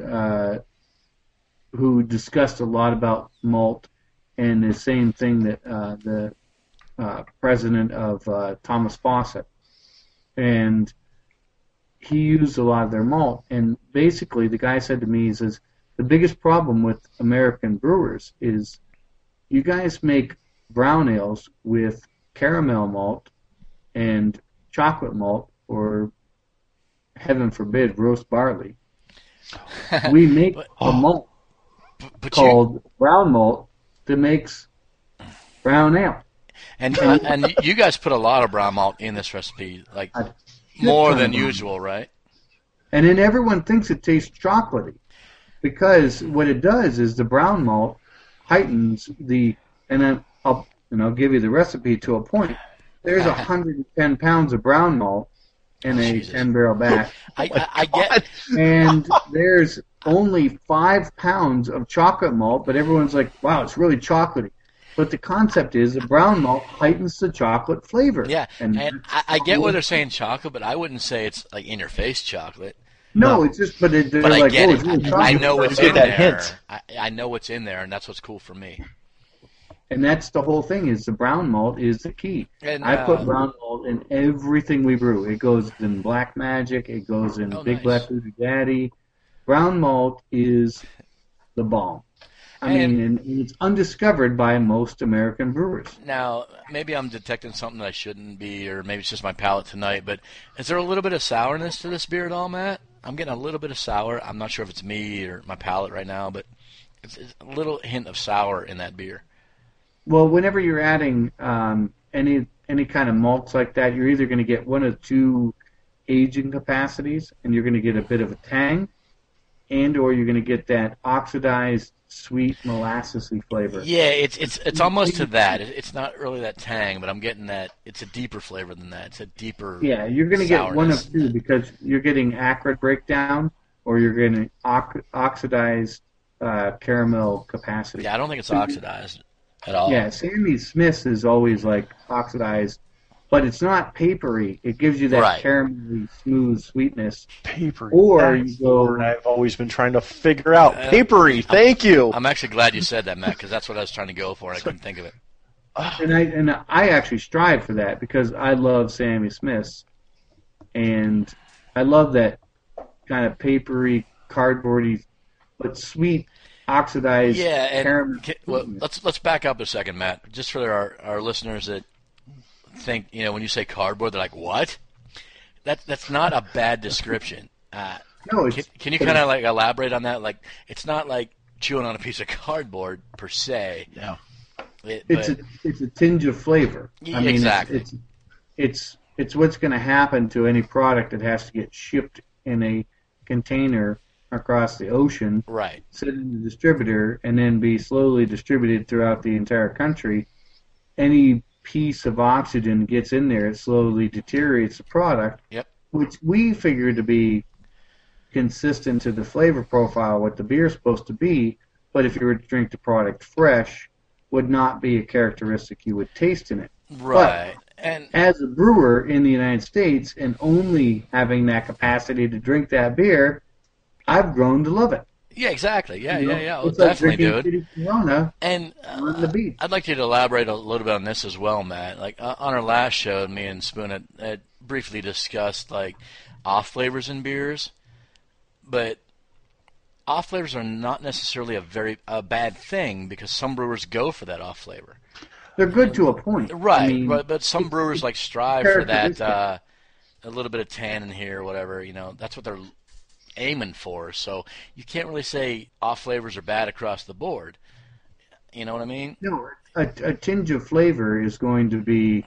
[SPEAKER 3] who discussed a lot about malt, and the same thing that the president of Thomas Fawcett, and he used a lot of their malt. And basically the guy said to me, he says, the biggest problem with American brewers is you guys make brown ales with caramel malt and chocolate malt, or heaven forbid, roast barley. We make a malt called brown malt that makes brown ale.
[SPEAKER 1] And you guys put a lot of brown malt in this recipe, like more than usual, right?
[SPEAKER 3] And then everyone thinks it tastes chocolatey, because what it does is the brown malt heightens the, and then I'll give you the recipe to a point. There's 110 pounds of brown malt in a 10-barrel batch.
[SPEAKER 1] I get.
[SPEAKER 3] And there's only 5 pounds of chocolate malt, but everyone's like, wow, it's really chocolatey. But the concept is the brown malt heightens the chocolate flavor.
[SPEAKER 1] Yeah, and I get why they're saying chocolate, but I wouldn't say it's like in-your-face chocolate.
[SPEAKER 3] No,
[SPEAKER 2] No.
[SPEAKER 3] it's just, but they're
[SPEAKER 1] But I
[SPEAKER 3] like,
[SPEAKER 1] get
[SPEAKER 3] oh,
[SPEAKER 1] it.
[SPEAKER 3] it's really
[SPEAKER 1] I
[SPEAKER 3] chocolate.
[SPEAKER 1] know what's
[SPEAKER 2] get
[SPEAKER 1] in
[SPEAKER 2] that
[SPEAKER 1] there.
[SPEAKER 2] hint.
[SPEAKER 1] I know what's in there, and that's what's cool for me.
[SPEAKER 3] And that's the whole thing, is the brown malt is the key.
[SPEAKER 1] And,
[SPEAKER 3] I put brown malt in everything we brew. It goes in Black Magic. It goes in
[SPEAKER 1] Oh,
[SPEAKER 3] Big
[SPEAKER 1] nice.
[SPEAKER 3] Black Voodoo Daddy. Brown malt is the bomb. And it's undiscovered by most American brewers.
[SPEAKER 1] Now, maybe I'm detecting something that I shouldn't be, or maybe it's just my palate tonight, but is there a little bit of sourness to this beer at all, Matt? I'm getting a little bit of sour. I'm not sure if it's me or my palate right now, but it's a little hint of sour in that beer.
[SPEAKER 3] Well, whenever you're adding any kind of malts like that, you're either going to get one of two aging capacities, and you're going to get a bit of a tang, and or you're going to get that oxidized, sweet, molassesy flavor.
[SPEAKER 1] Yeah, it's almost to that. It's not really that tang, but I'm getting that. It's a deeper flavor than that. It's a deeper.
[SPEAKER 3] Yeah, you're going to get one of
[SPEAKER 1] sourness.
[SPEAKER 3] two, because you're getting acrid breakdown, or you're getting oxidized caramel capacity.
[SPEAKER 1] Yeah, I don't think it's oxidized at all.
[SPEAKER 3] Yeah, Sammy Smith's is always like oxidized, but it's not papery. It gives you that
[SPEAKER 1] Right.
[SPEAKER 3] caramelly, smooth sweetness.
[SPEAKER 2] Papery.
[SPEAKER 3] Or
[SPEAKER 2] That's
[SPEAKER 3] you
[SPEAKER 2] the
[SPEAKER 3] go-
[SPEAKER 2] word I've always been trying to figure out. Papery. Thank you.
[SPEAKER 1] I'm actually glad you said that, Matt, because that's what I was trying to go for, and I couldn't think of it.
[SPEAKER 3] And I actually strive for that, because I love Sammy Smith's, and I love that kind of papery, cardboardy, but sweet, oxidized
[SPEAKER 1] Yeah, and
[SPEAKER 3] caramel.
[SPEAKER 1] well, let's back up a second, Matt, just for our listeners that think, when you say cardboard, they're like, what? That's not a bad description.
[SPEAKER 3] No, it's,
[SPEAKER 1] Can you kind of like elaborate on that? Like, it's not like chewing on a piece of cardboard per se.
[SPEAKER 2] Yeah.
[SPEAKER 3] it's a tinge of flavor.
[SPEAKER 1] Yeah,
[SPEAKER 3] I mean,
[SPEAKER 1] exactly.
[SPEAKER 3] It's what's going to happen to any product that has to get shipped in a container across the ocean,
[SPEAKER 1] Right.
[SPEAKER 3] sit in the distributor, and then be slowly distributed throughout the entire country. Any piece of oxygen gets in there, it slowly deteriorates the product.
[SPEAKER 1] Yep.
[SPEAKER 3] Which we figure to be consistent to the flavor profile, what the beer is supposed to be, but if you were to drink the product fresh, would not be a characteristic you would taste in it.
[SPEAKER 1] Right. And
[SPEAKER 3] As a brewer in the United States, and only having that capacity to drink that beer, I've grown to love it.
[SPEAKER 1] yeah, exactly. Yeah,
[SPEAKER 3] You know?
[SPEAKER 1] yeah. Oh,
[SPEAKER 3] It's like
[SPEAKER 1] definitely,
[SPEAKER 3] drinking
[SPEAKER 1] dude.
[SPEAKER 3] shitty Corona
[SPEAKER 1] And
[SPEAKER 3] on the beach.
[SPEAKER 1] I'd like you to elaborate a little bit on this as well, Matt. Like on our last show, me and Spoon had briefly discussed like off flavors in beers, but off flavors are not necessarily a bad thing, because some brewers go for that off flavor.
[SPEAKER 3] They're good to a point.
[SPEAKER 1] Right,
[SPEAKER 3] I mean,
[SPEAKER 1] but some brewers like strive for that
[SPEAKER 3] characteristic.
[SPEAKER 1] a little bit of tannin here or whatever. That's what they're aiming for. So you can't really say off flavors are bad across the board. You know what I mean?
[SPEAKER 3] No, a tinge of flavor is going to be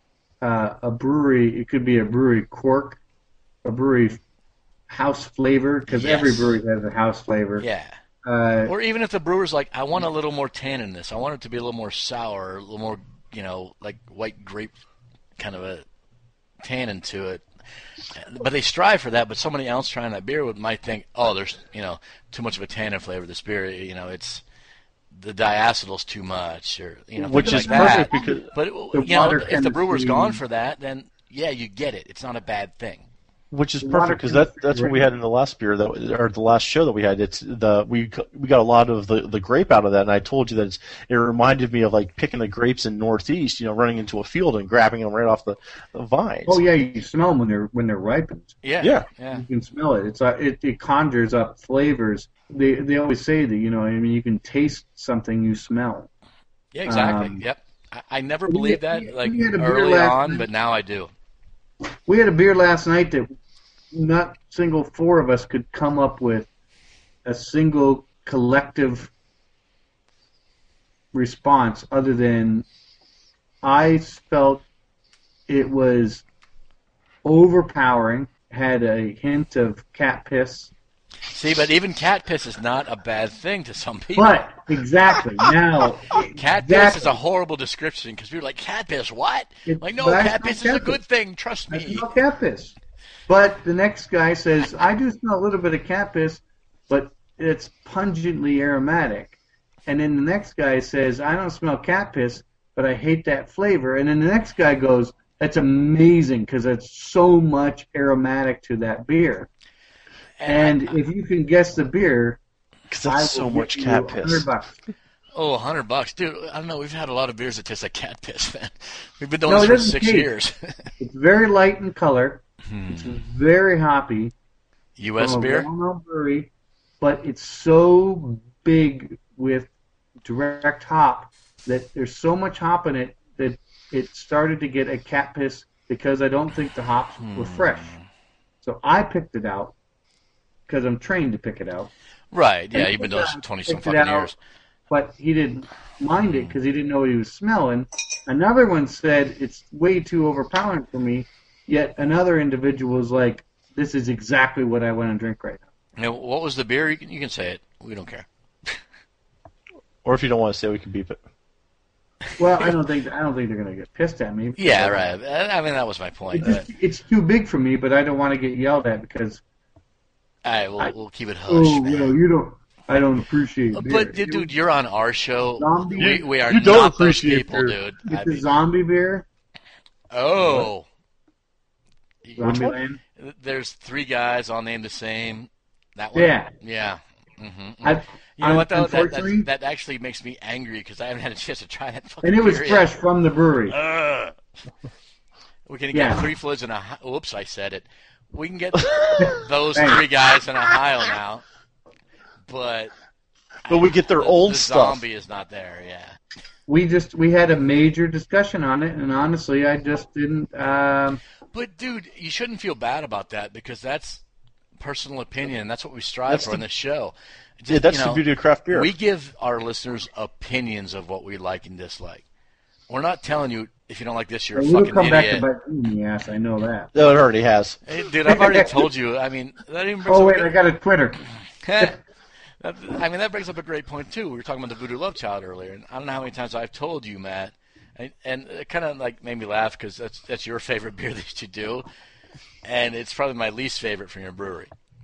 [SPEAKER 3] a brewery. It could be a brewery quirk, a brewery house flavor, because every
[SPEAKER 1] Yes.
[SPEAKER 3] brewery has a house flavor.
[SPEAKER 1] Yeah. Or even if the brewer's like, I want a little more tannin in this. I want it to be a little more sour, a little more, like white grape kind of a tannin to it. But they strive for that. But somebody else trying that beer might think, oh, there's too much of a tannin flavor. This beer, it's the diacetyl's too much, or
[SPEAKER 2] Which
[SPEAKER 1] things
[SPEAKER 2] is
[SPEAKER 1] like that.
[SPEAKER 2] perfect because
[SPEAKER 1] But
[SPEAKER 3] water
[SPEAKER 1] if the brewer's
[SPEAKER 3] chemistry-
[SPEAKER 1] gone for that, then yeah, you get it. It's not a bad thing.
[SPEAKER 2] Which is
[SPEAKER 3] A lot of
[SPEAKER 2] perfect because
[SPEAKER 3] chemistry,
[SPEAKER 2] that's what
[SPEAKER 3] right?
[SPEAKER 2] we had in the last beer or the last show that we had. We got a lot of the grape out of that, and I told you that it reminded me of like picking the grapes in Northeast, running into a field and grabbing them right off the vines.
[SPEAKER 3] Oh yeah, you smell them when they're ripened.
[SPEAKER 1] Yeah.
[SPEAKER 2] Yeah.
[SPEAKER 1] Yeah.
[SPEAKER 3] You can smell it. It conjures up flavors. They always say that you can taste something you smell.
[SPEAKER 1] Yeah, exactly.
[SPEAKER 3] Um,
[SPEAKER 1] Yep. I never believed that
[SPEAKER 3] we had a beer
[SPEAKER 1] early
[SPEAKER 3] last
[SPEAKER 1] on,
[SPEAKER 3] night.
[SPEAKER 1] but now I do.
[SPEAKER 3] We had a beer last night that not single four of us could come up with a single collective response other than I felt it was overpowering, had a hint of cat piss.
[SPEAKER 1] See, but even cat piss is not a bad thing to some people.
[SPEAKER 3] But exactly now,
[SPEAKER 1] Cat piss is a horrible description because people are like, cat piss, what? Like, no,
[SPEAKER 3] But I
[SPEAKER 1] cat
[SPEAKER 3] smell
[SPEAKER 1] piss is a
[SPEAKER 3] cat
[SPEAKER 1] good
[SPEAKER 3] piss.
[SPEAKER 1] thing. Trust
[SPEAKER 3] I
[SPEAKER 1] me.
[SPEAKER 3] smell cat piss. But the next guy says, I do smell a little bit of cat piss, but it's pungently aromatic. And then the next guy says, I don't smell cat piss, but I hate that flavor. And then the next guy goes, that's amazing because it's so much aromatic to that beer. And if you can guess the beer,
[SPEAKER 2] Because
[SPEAKER 3] I
[SPEAKER 2] that's
[SPEAKER 3] will
[SPEAKER 2] so much
[SPEAKER 3] give
[SPEAKER 2] cat
[SPEAKER 3] you
[SPEAKER 2] piss.
[SPEAKER 3] $100.
[SPEAKER 1] Oh, $100, dude! I don't know. We've had a lot of beers that taste like cat piss, man. We've been doing
[SPEAKER 3] No, it
[SPEAKER 1] this for
[SPEAKER 3] doesn't
[SPEAKER 1] 6
[SPEAKER 3] taste.
[SPEAKER 1] years.
[SPEAKER 3] It's very light in color. It's very hoppy.
[SPEAKER 1] U.S.
[SPEAKER 3] from a
[SPEAKER 1] beer.
[SPEAKER 3] well-known brewery, but it's so big with direct hop that there's so much hop in it that it started to get a cat piss because I don't think the hops were fresh. So I picked it out because I'm trained to pick it out.
[SPEAKER 1] Right? Yeah,
[SPEAKER 3] And
[SPEAKER 1] you've been doing this for 20 some
[SPEAKER 3] picked it
[SPEAKER 1] fucking
[SPEAKER 3] out,
[SPEAKER 1] years.
[SPEAKER 3] But he didn't mind it because he didn't know what he was smelling. Another one said it's way too overpowering for me. Yet another individual was like, "This is exactly what I want to drink right now."
[SPEAKER 1] Now, what was the beer? You can say it. We don't care.
[SPEAKER 2] Or if you don't want to say, we can beep it.
[SPEAKER 3] Well, I don't think they're gonna get pissed at me.
[SPEAKER 1] Yeah, right. I mean, that was my point.
[SPEAKER 3] It's too big for me, but I don't want to get yelled at because
[SPEAKER 1] All right, we'll keep it hush,
[SPEAKER 3] oh,
[SPEAKER 1] man.
[SPEAKER 3] you don't. I don't appreciate beer.
[SPEAKER 1] But dude, you're on our show.
[SPEAKER 3] Zombie?
[SPEAKER 1] We are
[SPEAKER 2] You don't
[SPEAKER 1] not those
[SPEAKER 2] appreciate
[SPEAKER 1] people,
[SPEAKER 2] beer.
[SPEAKER 1] dude.
[SPEAKER 3] It's a zombie beer.
[SPEAKER 1] Oh,
[SPEAKER 3] Zombieland.
[SPEAKER 1] there's 3 guys all named the same. That one.
[SPEAKER 3] Yeah.
[SPEAKER 1] Yeah. Mm-hmm.
[SPEAKER 3] I,
[SPEAKER 1] You know what though?
[SPEAKER 3] Unfortunately,
[SPEAKER 1] That actually makes me angry because I haven't had a chance to try that fucking
[SPEAKER 3] and it was
[SPEAKER 1] beer
[SPEAKER 3] fresh
[SPEAKER 1] yet.
[SPEAKER 3] from the brewery.
[SPEAKER 1] We can get
[SPEAKER 3] Yeah.
[SPEAKER 1] 3 Floods and a. Oops, I said it. We can get those 3 guys in Ohio now, but
[SPEAKER 2] we get their old
[SPEAKER 1] the
[SPEAKER 2] stuff.
[SPEAKER 1] zombie is not there. Yeah.
[SPEAKER 3] We had a major discussion on it, and honestly, I just didn't.
[SPEAKER 1] But dude, you shouldn't feel bad about that because that's personal opinion, and that's what we strive
[SPEAKER 2] That's
[SPEAKER 1] for
[SPEAKER 2] the-
[SPEAKER 1] in this show.
[SPEAKER 2] Yeah, that's the beauty of craft beer.
[SPEAKER 1] We give our listeners opinions of what we like and dislike. We're not telling you if you don't like this, you're a
[SPEAKER 3] It'll
[SPEAKER 1] fucking
[SPEAKER 3] come back to
[SPEAKER 1] idiot.
[SPEAKER 3] bite me in the ass. I know that.
[SPEAKER 2] No, it already has.
[SPEAKER 1] Hey, dude, I've already told you. I mean, that even brings
[SPEAKER 3] Oh
[SPEAKER 1] up
[SPEAKER 3] wait,
[SPEAKER 1] a
[SPEAKER 3] I
[SPEAKER 1] good,
[SPEAKER 3] got a Twitter.
[SPEAKER 1] that brings up a great point too. We were talking about the Voodoo Love Child earlier, and I don't know how many times I've told you, Matt, and it kind of like made me laugh because that's your favorite beer that you do, and it's probably my least favorite from your brewery.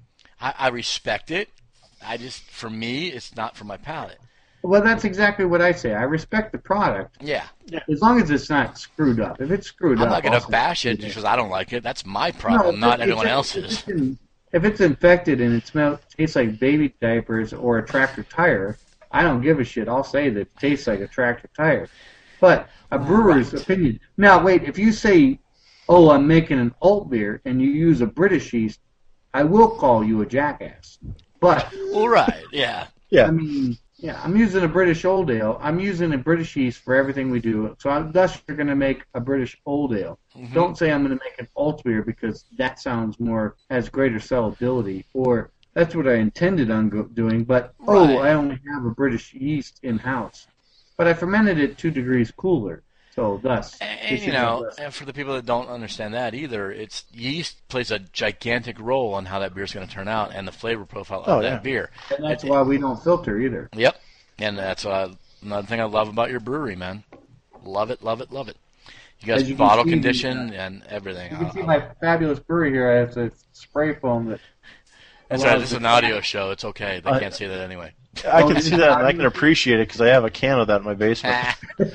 [SPEAKER 1] I respect it. For me, it's not for my palate.
[SPEAKER 3] Well, that's exactly what I say. I respect the product
[SPEAKER 1] Yeah.
[SPEAKER 3] as long as it's not screwed up. If it's screwed
[SPEAKER 1] I'm
[SPEAKER 3] up,
[SPEAKER 1] not going
[SPEAKER 3] I'll
[SPEAKER 1] to
[SPEAKER 3] say
[SPEAKER 1] bash it
[SPEAKER 3] screwed up.
[SPEAKER 1] because I don't like it. That's my problem, not everyone else's.
[SPEAKER 3] If it's infected and it tastes like baby diapers or a tractor tire, I don't give a shit. I'll say that it tastes like a tractor tire. But a brewer's opinion. Now, wait, if you say, oh, I'm making an alt beer, and you use a British yeast, I will call you a jackass. But,
[SPEAKER 1] Well, right, yeah.
[SPEAKER 2] Yeah.
[SPEAKER 3] I mean, yeah, I'm using a British old ale. I'm using a British yeast for everything we do. So thus, you're going to make a British old ale.
[SPEAKER 1] Mm-hmm.
[SPEAKER 3] Don't say I'm going to make an alt beer because that sounds has greater sellability, or that's what I intended on doing. But
[SPEAKER 1] Right.
[SPEAKER 3] I only have a British yeast in house, but I fermented it 2 degrees cooler. So thus,
[SPEAKER 1] And
[SPEAKER 3] this is the best.
[SPEAKER 1] and for the people that don't understand that either, yeast plays a gigantic role on how that beer is going to turn out and the flavor profile of that beer.
[SPEAKER 3] And that's why we don't filter either.
[SPEAKER 1] Yep, and that's another thing I love about your brewery, man. Love it, love it, love it. You guys
[SPEAKER 3] As you can
[SPEAKER 1] bottle
[SPEAKER 3] see,
[SPEAKER 1] condition and everything.
[SPEAKER 3] You can see my fabulous brewery here. I have the spray foam that.
[SPEAKER 1] That's right. This is an audio show. It's okay. They can't see that anyway.
[SPEAKER 2] I can see that, and I can appreciate it because I have a can of that in my basement.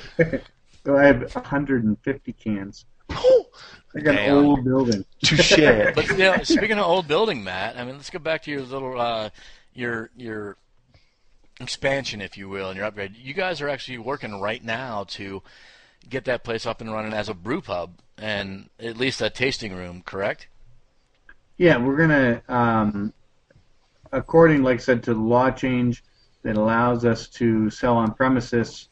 [SPEAKER 3] So I have 150 cans. I got
[SPEAKER 1] Damn.
[SPEAKER 3] an old building.
[SPEAKER 2] Touche.
[SPEAKER 1] But speaking of old building, Matt, I mean, let's go back to your little your expansion, if you will, and your upgrade. You guys are actually working right now to get that place up and running as a brew pub and at least a tasting room, correct?
[SPEAKER 3] Yeah, we're gonna, according, like I said, to the law change that allows us to sell on premises.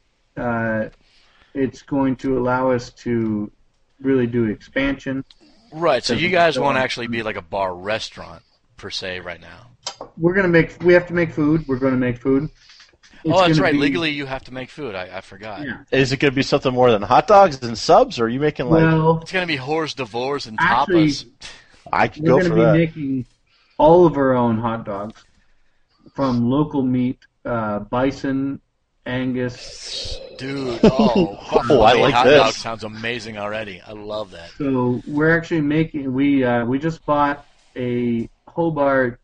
[SPEAKER 3] It's going to allow us to really do expansion.
[SPEAKER 1] Right. So you guys won't actually be like a bar restaurant per se right now.
[SPEAKER 3] We have to make food. We're going to make food. It's
[SPEAKER 1] Oh, that's
[SPEAKER 3] gonna
[SPEAKER 1] right.
[SPEAKER 3] be-
[SPEAKER 1] Legally, you have to make food. I forgot.
[SPEAKER 3] Yeah.
[SPEAKER 2] Is it going to be something more than hot dogs and subs, or are you making like?
[SPEAKER 3] Well,
[SPEAKER 1] It's going to be whores, divorce, and
[SPEAKER 3] Actually,
[SPEAKER 1] tapas.
[SPEAKER 2] I could
[SPEAKER 3] we're
[SPEAKER 2] go
[SPEAKER 3] going
[SPEAKER 2] for
[SPEAKER 3] to be
[SPEAKER 2] that.
[SPEAKER 3] making all of our own hot dogs from local meat, bison, Angus.
[SPEAKER 1] Dude, Buffalo
[SPEAKER 2] I
[SPEAKER 1] Meat
[SPEAKER 2] like
[SPEAKER 1] hot
[SPEAKER 2] this.
[SPEAKER 1] dog sounds amazing already. I love that.
[SPEAKER 3] So we're actually making. We just bought a Hobart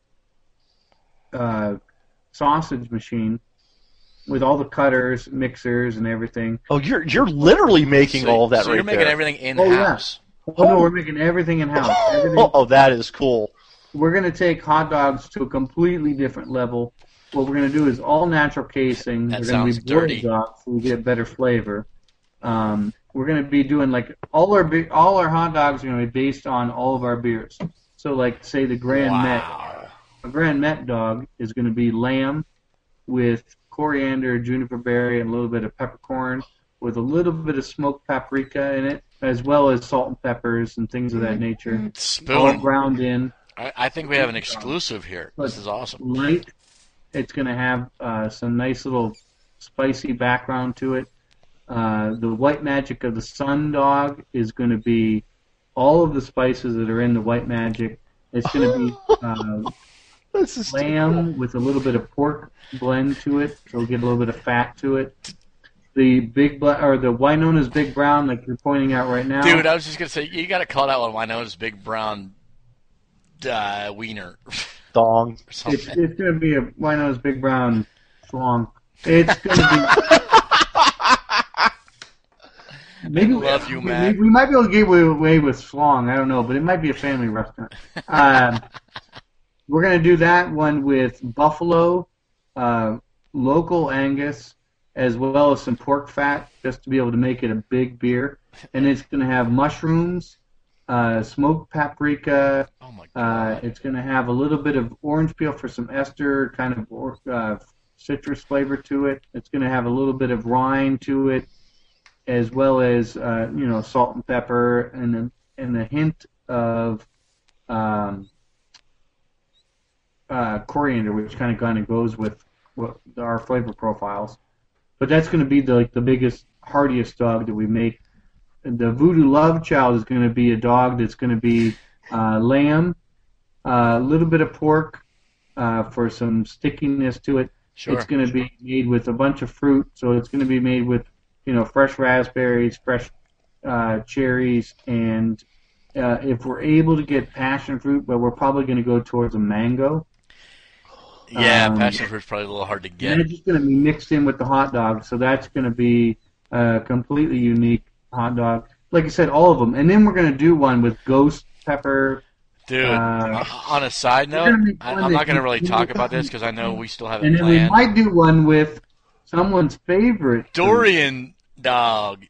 [SPEAKER 3] sausage machine with all the cutters, mixers, and everything.
[SPEAKER 2] Oh, you're literally making all of that
[SPEAKER 1] so
[SPEAKER 2] right
[SPEAKER 1] you're making
[SPEAKER 2] there.
[SPEAKER 1] everything in
[SPEAKER 3] Oh, yeah.
[SPEAKER 1] house.
[SPEAKER 3] Oh no, we're making everything in house. Everything.
[SPEAKER 2] Oh, that is cool.
[SPEAKER 3] we're going to take hot dogs to a completely different level. What we're going to do is all natural casing.
[SPEAKER 1] That
[SPEAKER 3] We're going
[SPEAKER 1] sounds
[SPEAKER 3] to be boiled
[SPEAKER 1] dirty.
[SPEAKER 3] dogs so we get better flavor. We're going to be doing like all our hot dogs are going to be based on all of our beers. So like say the Grand Met,
[SPEAKER 1] Wow.
[SPEAKER 3] a Grand Met dog is going to be lamb with coriander, juniper berry, and a little bit of peppercorn with a little bit of smoked paprika in it, as well as salt and peppers and things of that nature. All
[SPEAKER 1] Spoon.
[SPEAKER 3] ground in.
[SPEAKER 1] I think we have an exclusive here. This is awesome.
[SPEAKER 3] Light. It's going to have some nice little spicy background to it. The White Magic of the Sun dog is going to be all of the spices that are in the White Magic. It's going to be
[SPEAKER 2] This is
[SPEAKER 3] lamb with a little bit of pork blend to it, so we'll get a little bit of fat to it. The the Winona's Big Brown, like you're pointing out right now.
[SPEAKER 1] Dude, I was just going to say, you got to call that one Winona's Big Brown wiener.
[SPEAKER 2] dong.
[SPEAKER 1] Or something.
[SPEAKER 3] It's going to be a Winona's Big Brown schlong. It's going to be. Maybe
[SPEAKER 1] I love you, Matt.
[SPEAKER 3] we might be able to get away with schlong. I don't know, but it might be a family restaurant. We're going to do that one with buffalo, local Angus, as well as some pork fat, just to be able to make it a big beer. And it's going to have mushrooms, smoked paprika.
[SPEAKER 1] Oh my God.
[SPEAKER 3] It's going to have a little bit of orange peel for some ester, kind of citrus flavor to it. It's going to have a little bit of rind to it, as well as salt and pepper, and a hint of coriander, which kind of goes with our flavor profiles. But that's going to be the biggest, heartiest dog that we make. The Voodoo Love Child is going to be a dog that's going to be lamb, a little bit of pork for some stickiness to it.
[SPEAKER 1] Sure.
[SPEAKER 3] It's going to be made with a bunch of fruit, so it's going to be made with fresh raspberries, fresh cherries, and if we're able to get passion fruit, but we're probably going to go towards a mango.
[SPEAKER 1] Yeah, passion fruit's probably a little hard to get.
[SPEAKER 3] And it's just going to be mixed in with the hot dog, so that's going to be a completely unique hot dog. Like I said, all of them. And then we're going to do one with ghost pepper.
[SPEAKER 1] Dude, on a side note, I'm not going to really talk about this because I know we still have it
[SPEAKER 3] And then
[SPEAKER 1] planned.
[SPEAKER 3] we might do one with someone's favorite.
[SPEAKER 1] Dorian dog.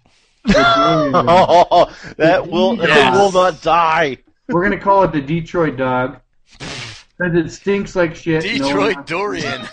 [SPEAKER 2] Oh, that will not die.
[SPEAKER 3] We're going to call it the Detroit dog. Because it stinks like shit.
[SPEAKER 1] Detroit Dorian.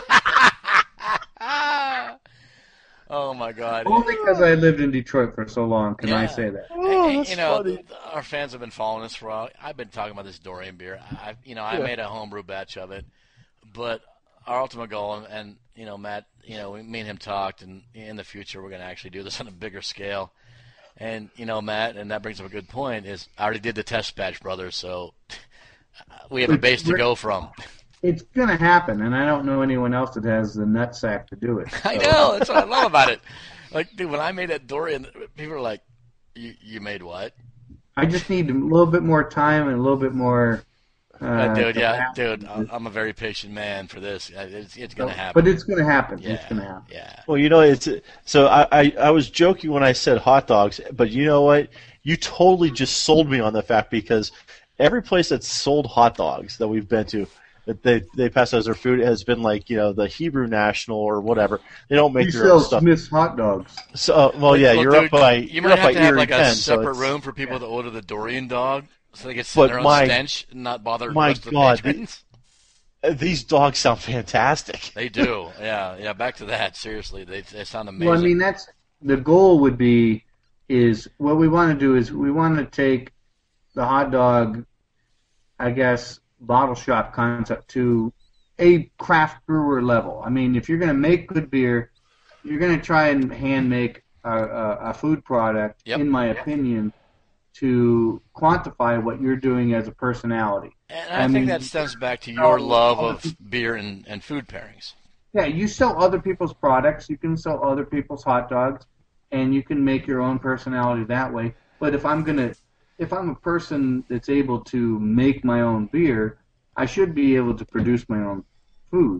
[SPEAKER 1] Oh my God!
[SPEAKER 3] Only because I lived in Detroit for so long can I
[SPEAKER 1] Yeah.
[SPEAKER 3] say that.
[SPEAKER 2] Oh, that's funny.
[SPEAKER 1] Our fans have been following us for a while. I've been talking about this Dorian beer. I made a homebrew batch of it, but our ultimate goal, and Matt, me and him talked, and in the future we're going to actually do this on a bigger scale. And Matt, and that brings up a good point. Is I already did the test batch, brother, so we have a base to go from.
[SPEAKER 3] It's going to happen, and I don't know anyone else that has the nutsack to do it.
[SPEAKER 1] I know. That's what I love about it. Like, dude, when I made that Dorian, people were like, "You made what?"
[SPEAKER 3] I just need a little bit more time and a little bit more.
[SPEAKER 1] Dude,
[SPEAKER 3] capacity.
[SPEAKER 1] I'm a very patient man for this. It's going to happen.
[SPEAKER 3] But it's going to happen.
[SPEAKER 1] Yeah,
[SPEAKER 3] It's going to happen.
[SPEAKER 1] yeah.
[SPEAKER 2] Well, it's so I was joking when I said hot dogs, but you know what? You totally just sold me on the fact because every place that's sold hot dogs that we've been to, that they pass as their food has been like the Hebrew National or whatever. They don't make
[SPEAKER 3] You
[SPEAKER 2] their
[SPEAKER 3] sell
[SPEAKER 2] own stuff.
[SPEAKER 3] Smith's hot dogs.
[SPEAKER 2] So you're
[SPEAKER 1] dude,
[SPEAKER 2] up by
[SPEAKER 1] You
[SPEAKER 2] you're
[SPEAKER 1] might
[SPEAKER 2] up
[SPEAKER 1] have
[SPEAKER 2] by
[SPEAKER 1] to have
[SPEAKER 2] Erie,
[SPEAKER 1] like a
[SPEAKER 2] 10, so
[SPEAKER 1] separate
[SPEAKER 2] it's-
[SPEAKER 1] room for people to order the Dorian dog, so they can sit
[SPEAKER 2] But
[SPEAKER 1] in their own
[SPEAKER 2] my-
[SPEAKER 1] stench and not bother the
[SPEAKER 2] my
[SPEAKER 1] rest of the
[SPEAKER 2] God,
[SPEAKER 1] patrons.
[SPEAKER 2] These dogs sound fantastic.
[SPEAKER 1] They do, yeah. Back to that. Seriously, they sound amazing.
[SPEAKER 3] Well, I mean, that's the goal would be is what we want to do is we want to take the hot dog, I guess, bottle shop concept to a craft brewer level. I mean, if you're going to make good beer, you're going to try and hand make a food product,
[SPEAKER 1] Yep.
[SPEAKER 3] in my opinion, to quantify what you're doing as a personality.
[SPEAKER 1] And
[SPEAKER 3] I
[SPEAKER 1] I think
[SPEAKER 3] mean-
[SPEAKER 1] that stems back to your love of beer and food pairings.
[SPEAKER 3] Yeah, you sell other people's products, you can sell other people's hot dogs, and you can make your own personality that way. But if I'm a person that's able to make my own beer, I should be able to produce my own food.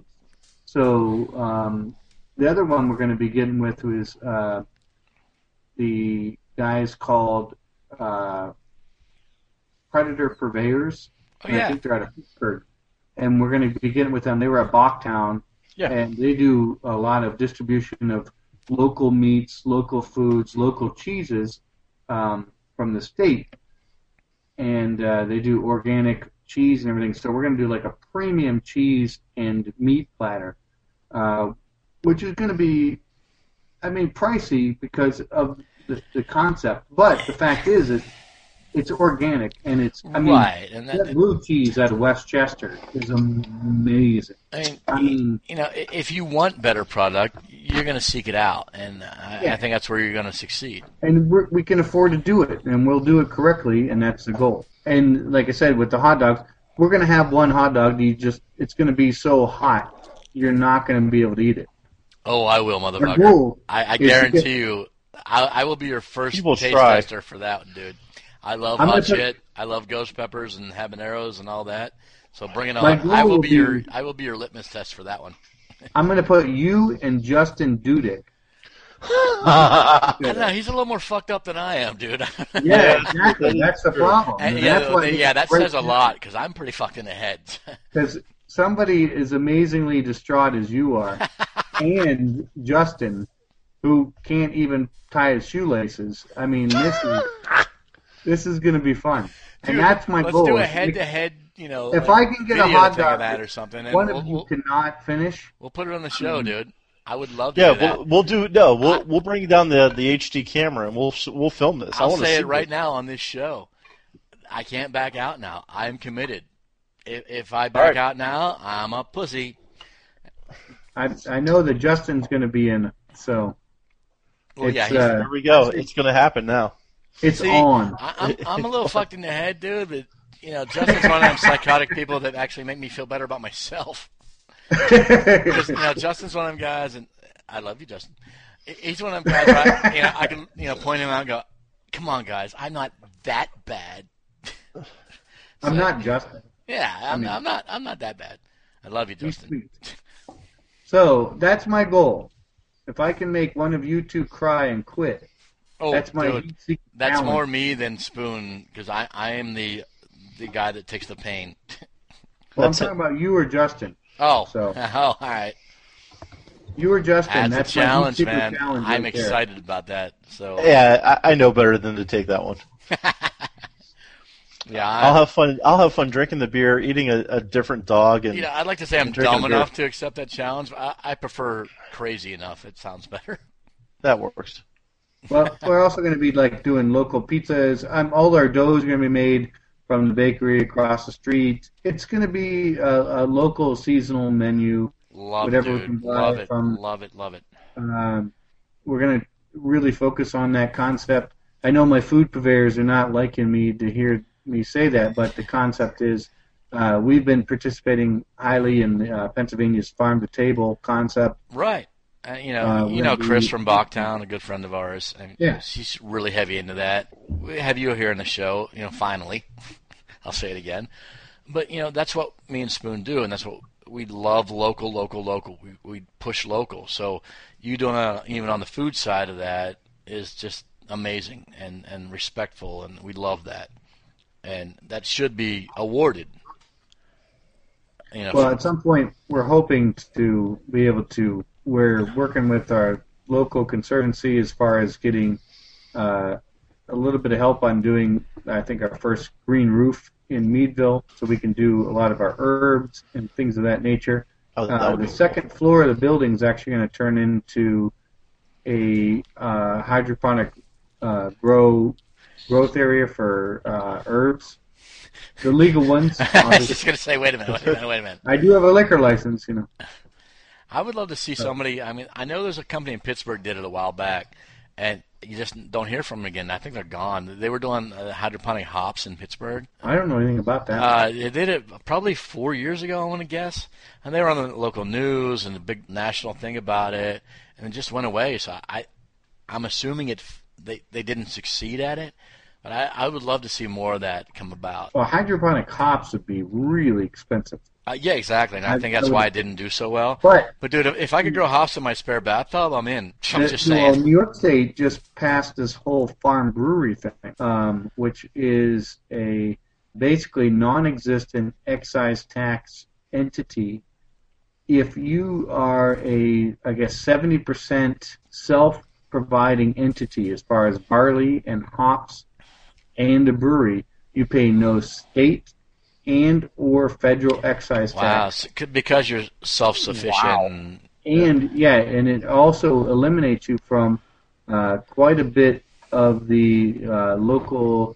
[SPEAKER 3] So the other one we're going to be getting with is the guys called Predator Purveyors.
[SPEAKER 1] Oh,
[SPEAKER 3] and I
[SPEAKER 1] yeah.
[SPEAKER 3] think they're out of Pittsburgh. And we're going to be getting with them. They were at Bachtown,
[SPEAKER 2] Yeah.
[SPEAKER 3] and they do a lot of distribution of local meats, local foods, local cheeses from the state. And they do organic cheese and everything. So we're going to do like a premium cheese and meat platter, which is going to be, I mean, pricey because of the concept. But the fact is, it's organic, and it's, I mean,
[SPEAKER 1] Right, and
[SPEAKER 3] that blue cheese out of Westchester is amazing.
[SPEAKER 1] I mean, you know, if you want better product, you're going to seek it out, and I think that's where you're going to succeed.
[SPEAKER 3] And we can afford to do it, and we'll do it correctly, and that's the goal. And like I said, with the hot dogs, we're going to have one hot dog. It's going to be so hot, you're not going to be able to eat it.
[SPEAKER 1] Oh, I will,
[SPEAKER 3] Our
[SPEAKER 1] motherfucker.
[SPEAKER 3] goal
[SPEAKER 1] I
[SPEAKER 3] is to
[SPEAKER 1] guarantee
[SPEAKER 3] get-
[SPEAKER 1] you, I will be your first
[SPEAKER 2] You will
[SPEAKER 1] taste
[SPEAKER 2] try.
[SPEAKER 1] tester for that one, dude. I love
[SPEAKER 3] I'm
[SPEAKER 1] hot
[SPEAKER 3] gonna put-
[SPEAKER 1] shit. I love ghost peppers and habaneros and all that. So bring it
[SPEAKER 3] My
[SPEAKER 1] on.
[SPEAKER 3] goal
[SPEAKER 1] I will
[SPEAKER 3] will
[SPEAKER 1] be
[SPEAKER 3] be-
[SPEAKER 1] your litmus test for that one.
[SPEAKER 3] I'm going to put you and Justin Dudek.
[SPEAKER 1] I don't know. He's a little more fucked up than I am, dude.
[SPEAKER 3] Yeah, exactly. That's the problem.
[SPEAKER 1] And,
[SPEAKER 3] That's why
[SPEAKER 1] that says a lot because I'm pretty fucked in the head.
[SPEAKER 3] Because somebody as amazingly distraught as you are, and Justin, who can't even tie his shoelaces. I mean, this is going to be fun, and
[SPEAKER 1] Dude,
[SPEAKER 3] that's my
[SPEAKER 1] let's
[SPEAKER 3] goal.
[SPEAKER 1] do a head-to-head, you know.
[SPEAKER 3] If
[SPEAKER 1] like,
[SPEAKER 3] I can get a
[SPEAKER 1] video
[SPEAKER 3] hot
[SPEAKER 1] thing of
[SPEAKER 3] dog
[SPEAKER 1] that or something, and
[SPEAKER 3] one of you
[SPEAKER 1] we'll
[SPEAKER 3] cannot finish.
[SPEAKER 1] put it on the show, dude. I would love to
[SPEAKER 2] Yeah,
[SPEAKER 1] do that.
[SPEAKER 2] we'll bring down the HD camera and we'll film this. I
[SPEAKER 1] I'll
[SPEAKER 2] want to
[SPEAKER 1] say
[SPEAKER 2] see
[SPEAKER 1] it right now on this show. I can't back out now. I'm committed. If I back
[SPEAKER 2] right.
[SPEAKER 1] out now, I'm a pussy.
[SPEAKER 3] I know that Justin's going to be in, so
[SPEAKER 1] Well,
[SPEAKER 3] it's,
[SPEAKER 1] yeah,
[SPEAKER 2] There we go. It's going to happen now.
[SPEAKER 3] it's
[SPEAKER 1] see,
[SPEAKER 3] on.
[SPEAKER 1] I'm a little fucked in the head, dude. But you know, Justin's one of them psychotic people that actually make me feel better about myself. Because, you know, Justin's one of them guys, and I love you, Justin. He's one of them guys where I can point him out and go, "Come on, guys, I'm not that bad."
[SPEAKER 3] I'm not Justin.
[SPEAKER 1] Yeah, I'm not that bad. I love you,
[SPEAKER 3] He's
[SPEAKER 1] Justin.
[SPEAKER 3] sweet. So that's my goal. If I can make one of you two cry and quit,
[SPEAKER 1] Oh,
[SPEAKER 3] that's my
[SPEAKER 1] dude,
[SPEAKER 3] secret
[SPEAKER 1] that's
[SPEAKER 3] talent.
[SPEAKER 1] more me than Spoon because I am the guy that takes the pain.
[SPEAKER 3] Well, I'm
[SPEAKER 2] That's
[SPEAKER 3] talking about you or Justin.
[SPEAKER 1] Oh,
[SPEAKER 3] So-
[SPEAKER 1] all right.
[SPEAKER 3] You or Justin.
[SPEAKER 1] That's a
[SPEAKER 3] my
[SPEAKER 1] challenge,
[SPEAKER 3] secret
[SPEAKER 1] man.
[SPEAKER 3] challenge
[SPEAKER 1] I'm
[SPEAKER 3] right there.
[SPEAKER 1] excited about that. So
[SPEAKER 2] Yeah, I know better than to take that one.
[SPEAKER 1] yeah,
[SPEAKER 2] I'll have fun. I'll have fun drinking the beer, eating a different dog, and
[SPEAKER 1] you know, I'd like to say I'm
[SPEAKER 2] drinking
[SPEAKER 1] dumb
[SPEAKER 2] beer.
[SPEAKER 1] enough to accept that challenge. I prefer crazy enough. It sounds better.
[SPEAKER 2] that works.
[SPEAKER 3] Well, we're also going to be like doing local pizzas. All our dough is going to be made from the bakery across the street. It's going to be a local seasonal menu.
[SPEAKER 1] Love
[SPEAKER 3] Whatever
[SPEAKER 1] it,
[SPEAKER 3] we
[SPEAKER 1] dude.
[SPEAKER 3] can buy
[SPEAKER 1] Love it.
[SPEAKER 3] from-
[SPEAKER 1] Love it. Love it.
[SPEAKER 3] We're going to really focus on that concept. I know my food purveyors are not liking me to hear me say that, but the concept is we've been participating highly in Pennsylvania's farm to table concept.
[SPEAKER 1] Right. You know,
[SPEAKER 3] when
[SPEAKER 1] Chris
[SPEAKER 3] we-
[SPEAKER 1] from Bachtown, a good friend of ours. And
[SPEAKER 3] Yeah.
[SPEAKER 1] she's really heavy into that. We have you here in the show. You know, finally, I'll say it again. But you know, that's what me and Spoon do, and that's what we love. Local. We push local. So you doing even on the food side of that is just amazing and respectful, and we love that. And that should be awarded. You know,
[SPEAKER 3] Well, at some point, we're hoping to be able to. We're working with our local conservancy as far as getting a little bit of help on doing, I think, our first green roof in Meadville, so we can do a lot of our herbs and things of that nature.
[SPEAKER 2] Oh, that would
[SPEAKER 3] The
[SPEAKER 2] be
[SPEAKER 3] second floor of the building is actually going to turn into a hydroponic growth area for herbs, the legal ones.
[SPEAKER 1] I was just gonna say, wait a minute.
[SPEAKER 3] I do have a liquor license, you know.
[SPEAKER 1] I would love to see somebody. I mean, I know there's a company in Pittsburgh did it a while back, and you just don't hear from them again. I think they're gone. They were doing hydroponic hops in Pittsburgh.
[SPEAKER 3] I don't know anything about that.
[SPEAKER 1] They did it probably 4 years ago, I want to guess, and they were on the local news and a big national thing about it, and it just went away. So I'm assuming they didn't succeed at it, but I would love to see more of that come about.
[SPEAKER 3] Well, hydroponic hops would be really expensive.
[SPEAKER 1] Yeah, exactly, and I think that's why it didn't do so well.
[SPEAKER 3] But
[SPEAKER 1] But dude, if I could grow hops in my spare bathtub, I'm in. I'm just
[SPEAKER 3] well,
[SPEAKER 1] saying.
[SPEAKER 3] New York State just passed this whole farm brewery thing, which is a basically non-existent excise tax entity. If you are a, I guess, 70% self-providing entity as far as barley and hops and a brewery, you pay no state and or federal excise tax.
[SPEAKER 1] Wow, so, because you're self-sufficient.
[SPEAKER 2] Wow.
[SPEAKER 3] And and it also eliminates you from quite a bit of the local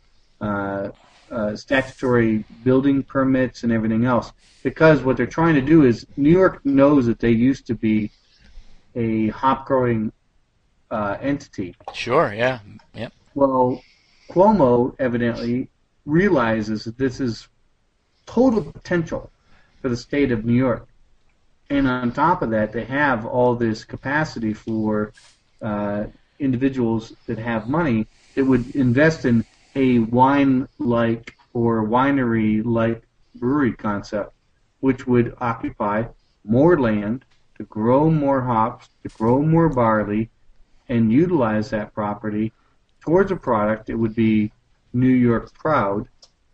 [SPEAKER 3] statutory building permits and everything else. Because what they're trying to do is, New York knows that they used to be a hop growing entity.
[SPEAKER 1] Sure, yeah. Yep.
[SPEAKER 3] Well, Cuomo evidently realizes that this is total potential for the state of New York. And on top of that, they have all this capacity for individuals that have money that would invest in a wine-like or winery-like brewery concept, which would occupy more land to grow more hops, to grow more barley, and utilize that property towards a product that would be New York proud.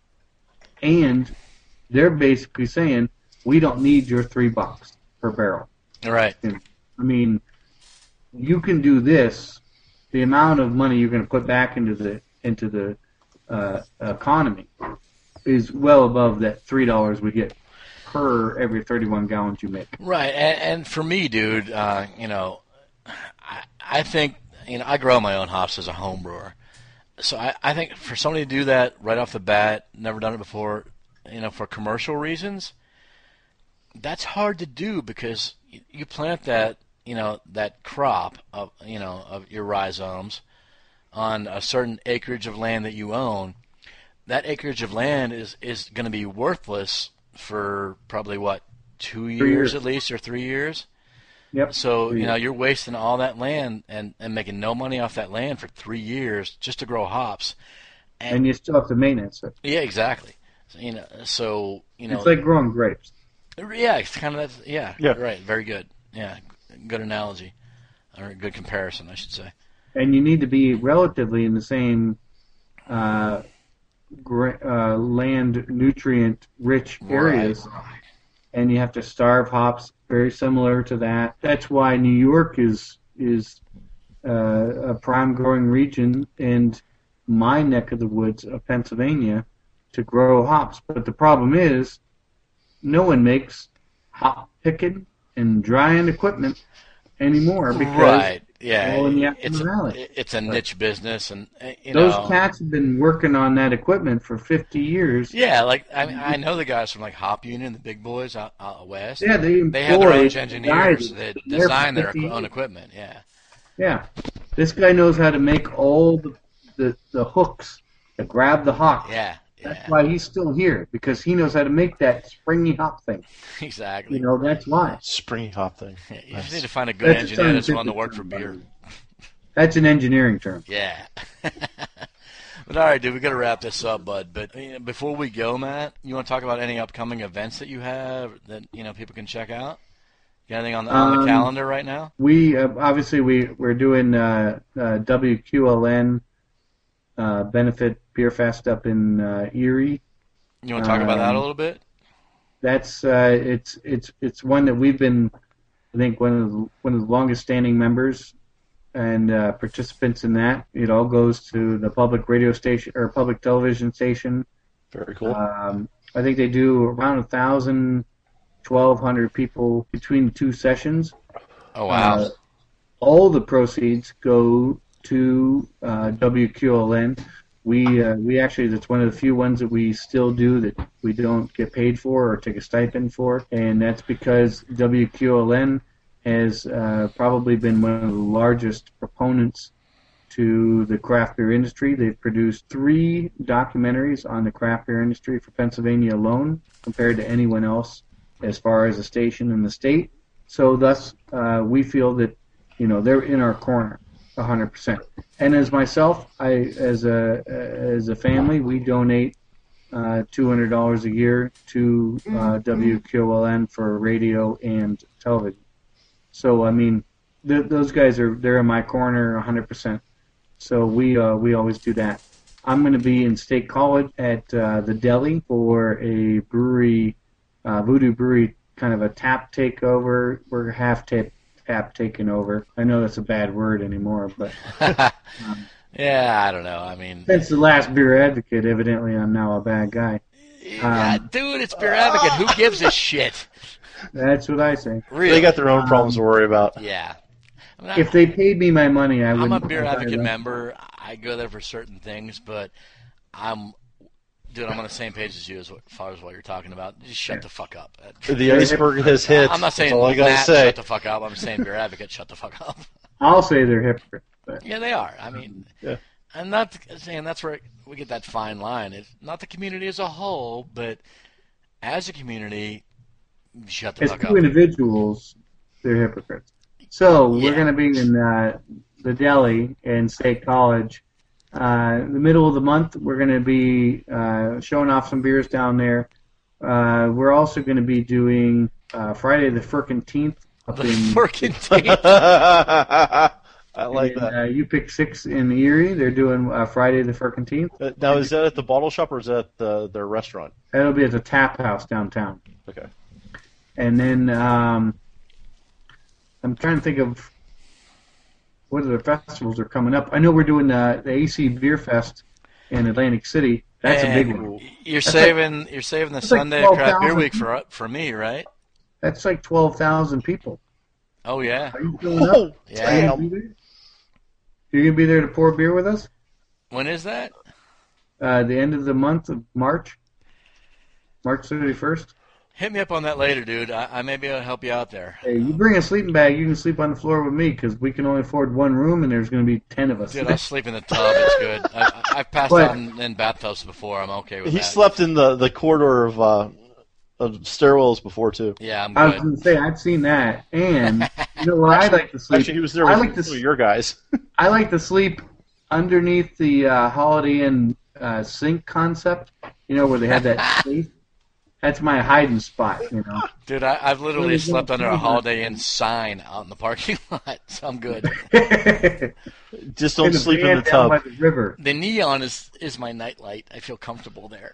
[SPEAKER 3] And they're basically saying, we don't need your $3 per barrel.
[SPEAKER 1] Right.
[SPEAKER 3] I mean, you can do this. The amount of money you're going to put back into the economy is well above that $3 we get per every 31 gallons you make.
[SPEAKER 1] Right, and for me, dude, I think, I grow my own hops as a home brewer. So I think for somebody to do that right off the bat, never done it before, for commercial reasons, that's hard to do because you plant that, that crop of, of your rhizomes on a certain acreage of land that you own. That acreage of land is going to be worthless for probably, 2 years at least, or 3 years?
[SPEAKER 3] Yep.
[SPEAKER 1] So, you're wasting all that land and making no money off that land for 3 years just to grow hops.
[SPEAKER 3] And you still have to maintenance it.
[SPEAKER 1] Yeah, exactly. So,
[SPEAKER 3] it's like growing grapes.
[SPEAKER 1] Yeah, it's kind of that. Yeah,
[SPEAKER 2] Yeah.
[SPEAKER 1] Right. Very good. Yeah, good analogy, or a good comparison, I should say.
[SPEAKER 3] And you need to be relatively in the same land nutrient-rich areas.
[SPEAKER 1] Right.
[SPEAKER 3] And you have to starve hops very similar to that. That's why New York is a prime growing region, and my neck of the woods of Pennsylvania to grow hops. But the problem is, no one makes hop picking and drying equipment anymore because
[SPEAKER 1] Right. Yeah.
[SPEAKER 3] all in the Yakima Valley.
[SPEAKER 1] It's a niche business, and
[SPEAKER 3] Those cats have been working on that equipment for 50 years.
[SPEAKER 1] Yeah, I know the guys from Hop Union, the big boys out west.
[SPEAKER 3] Yeah, they
[SPEAKER 1] have their own
[SPEAKER 3] employ
[SPEAKER 1] engineers
[SPEAKER 3] guys
[SPEAKER 1] that
[SPEAKER 3] there
[SPEAKER 1] design
[SPEAKER 3] for
[SPEAKER 1] their
[SPEAKER 3] 50
[SPEAKER 1] own
[SPEAKER 3] years.
[SPEAKER 1] equipment. Yeah.
[SPEAKER 3] Yeah, this guy knows how to make all the hooks to grab the hop.
[SPEAKER 1] Yeah.
[SPEAKER 3] That's why he's still here, because he knows how to make that springy hop thing.
[SPEAKER 1] Exactly.
[SPEAKER 3] That's why.
[SPEAKER 2] Springy hop thing.
[SPEAKER 1] You just need to find a good
[SPEAKER 3] That's a
[SPEAKER 1] engineer that's willing to
[SPEAKER 3] scientific
[SPEAKER 1] work for
[SPEAKER 3] term,
[SPEAKER 1] beer.
[SPEAKER 3] by the way. That's an engineering term.
[SPEAKER 1] Yeah. But all right, dude, we got to wrap this up, bud. But before we go, Matt, you want to talk about any upcoming events that you have that people can check out? You got anything on the calendar right now?
[SPEAKER 3] We obviously we're doing WQLN benefit beer fest up in Erie.
[SPEAKER 1] You want to talk about that a little bit?
[SPEAKER 3] That's it's one that we've been, I think, one of the longest standing members and participants in that. It all goes to the public radio station or public television station.
[SPEAKER 2] Very cool.
[SPEAKER 3] I think they do around 1,000, 1,200 people between the two sessions.
[SPEAKER 1] Oh wow!
[SPEAKER 3] All the proceeds go to WQLN. We actually, that's one of the few ones that we still do that we don't get paid for or take a stipend for, and that's because WQLN has probably been one of the largest proponents to the craft beer industry. They've produced 3 documentaries on the craft beer industry for Pennsylvania alone, compared to anyone else as far as a station in the state. So thus, we feel that they're in our corner 100%. And as myself, as a family, we donate $200 a year to WQLN for radio and television. So I mean, those guys they're in my corner 100%. So we always do that. I'm going to be in State College at the deli for a brewery, Voodoo Brewery, kind of a tap takeover. We're half tap taking over. I know that's a bad word anymore, but
[SPEAKER 1] yeah, I don't know. I mean,
[SPEAKER 3] since the last Beer Advocate, evidently I'm now a bad guy.
[SPEAKER 1] yeah, dude, it's Beer Advocate. Who gives a shit?
[SPEAKER 3] That's what I say.
[SPEAKER 1] Really?
[SPEAKER 2] They got their own problems to worry about.
[SPEAKER 1] Yeah. I mean,
[SPEAKER 3] If they paid me my money, I would.
[SPEAKER 1] I'm a Beer Advocate member. I go there for certain things, but I'm on the same page as you as far as what you're talking about. Just shut the fuck up.
[SPEAKER 2] The iceberg has hit.
[SPEAKER 1] I'm not saying
[SPEAKER 2] That's all I gotta
[SPEAKER 1] Matt,
[SPEAKER 2] say.
[SPEAKER 1] shut the fuck up. I'm saying Beer Advocate, shut the fuck up.
[SPEAKER 3] I'll say they're hypocrites. But.
[SPEAKER 1] Yeah, they are. I mean,
[SPEAKER 2] Yeah.
[SPEAKER 1] and not saying that's where we get that fine line. It's not the community as a whole, but as a community, shut the
[SPEAKER 3] As
[SPEAKER 1] fuck
[SPEAKER 3] two
[SPEAKER 1] up.
[SPEAKER 3] individuals, they're hypocrites. So we're
[SPEAKER 1] Yeah.
[SPEAKER 3] going to be in the deli in State College. The middle of the month, we're going to be showing off some beers down there. We're also going to be doing Friday the 13th up
[SPEAKER 1] The
[SPEAKER 3] in.
[SPEAKER 1] freaking teeth.
[SPEAKER 2] I like that.
[SPEAKER 3] You pick 6 in Erie. They're doing Friday the 13th.
[SPEAKER 2] Now, is that at the bottle shop or is that at their restaurant?
[SPEAKER 3] That'll be at the Tap House downtown.
[SPEAKER 2] Okay.
[SPEAKER 3] And then I'm trying to think of what other festivals are coming up. I know we're doing the AC Beer Fest in Atlantic City. That's a big
[SPEAKER 1] And
[SPEAKER 3] one.
[SPEAKER 1] You're saving the
[SPEAKER 3] like
[SPEAKER 1] Sunday of Craft Beer
[SPEAKER 3] 12,000
[SPEAKER 1] Week for me, right?
[SPEAKER 3] That's like 12,000 people.
[SPEAKER 1] Oh yeah,
[SPEAKER 3] Are you showing up?
[SPEAKER 1] yeah.
[SPEAKER 3] Are you gonna be there? You're going to be there to pour beer with us?
[SPEAKER 1] When is that?
[SPEAKER 3] The end of the month of March? March 31st?
[SPEAKER 1] Hit me up on that later, dude. I may be able to help you out there.
[SPEAKER 3] Hey, you bring a sleeping bag, you can sleep on the floor with me because we can only afford one room and there's going to be 10 of us.
[SPEAKER 1] Dude, I'll sleep in the tub. It's good. I've passed
[SPEAKER 3] But-
[SPEAKER 1] out in bathtubs before. I'm okay with
[SPEAKER 2] He
[SPEAKER 1] that.
[SPEAKER 2] slept in the corridor of stairwells before, too.
[SPEAKER 1] Yeah, I'm
[SPEAKER 3] I was
[SPEAKER 1] good.
[SPEAKER 3] going to say, I've seen that. And you know where I like to sleep?
[SPEAKER 2] Actually, he was there
[SPEAKER 3] I
[SPEAKER 2] with
[SPEAKER 3] like to
[SPEAKER 2] some of your guys.
[SPEAKER 3] I like to sleep underneath the Holiday Inn sink concept, you know, where they have that space. That's my hiding spot, you know.
[SPEAKER 1] Dude, I've literally
[SPEAKER 3] Really
[SPEAKER 1] slept
[SPEAKER 3] good.
[SPEAKER 1] under a Holiday Inn sign out in the parking lot, so I'm good.
[SPEAKER 2] Just don't
[SPEAKER 3] In
[SPEAKER 2] sleep in
[SPEAKER 3] van
[SPEAKER 2] the
[SPEAKER 3] down by
[SPEAKER 2] tub.
[SPEAKER 3] the river.
[SPEAKER 1] The neon is my nightlight. I feel comfortable there.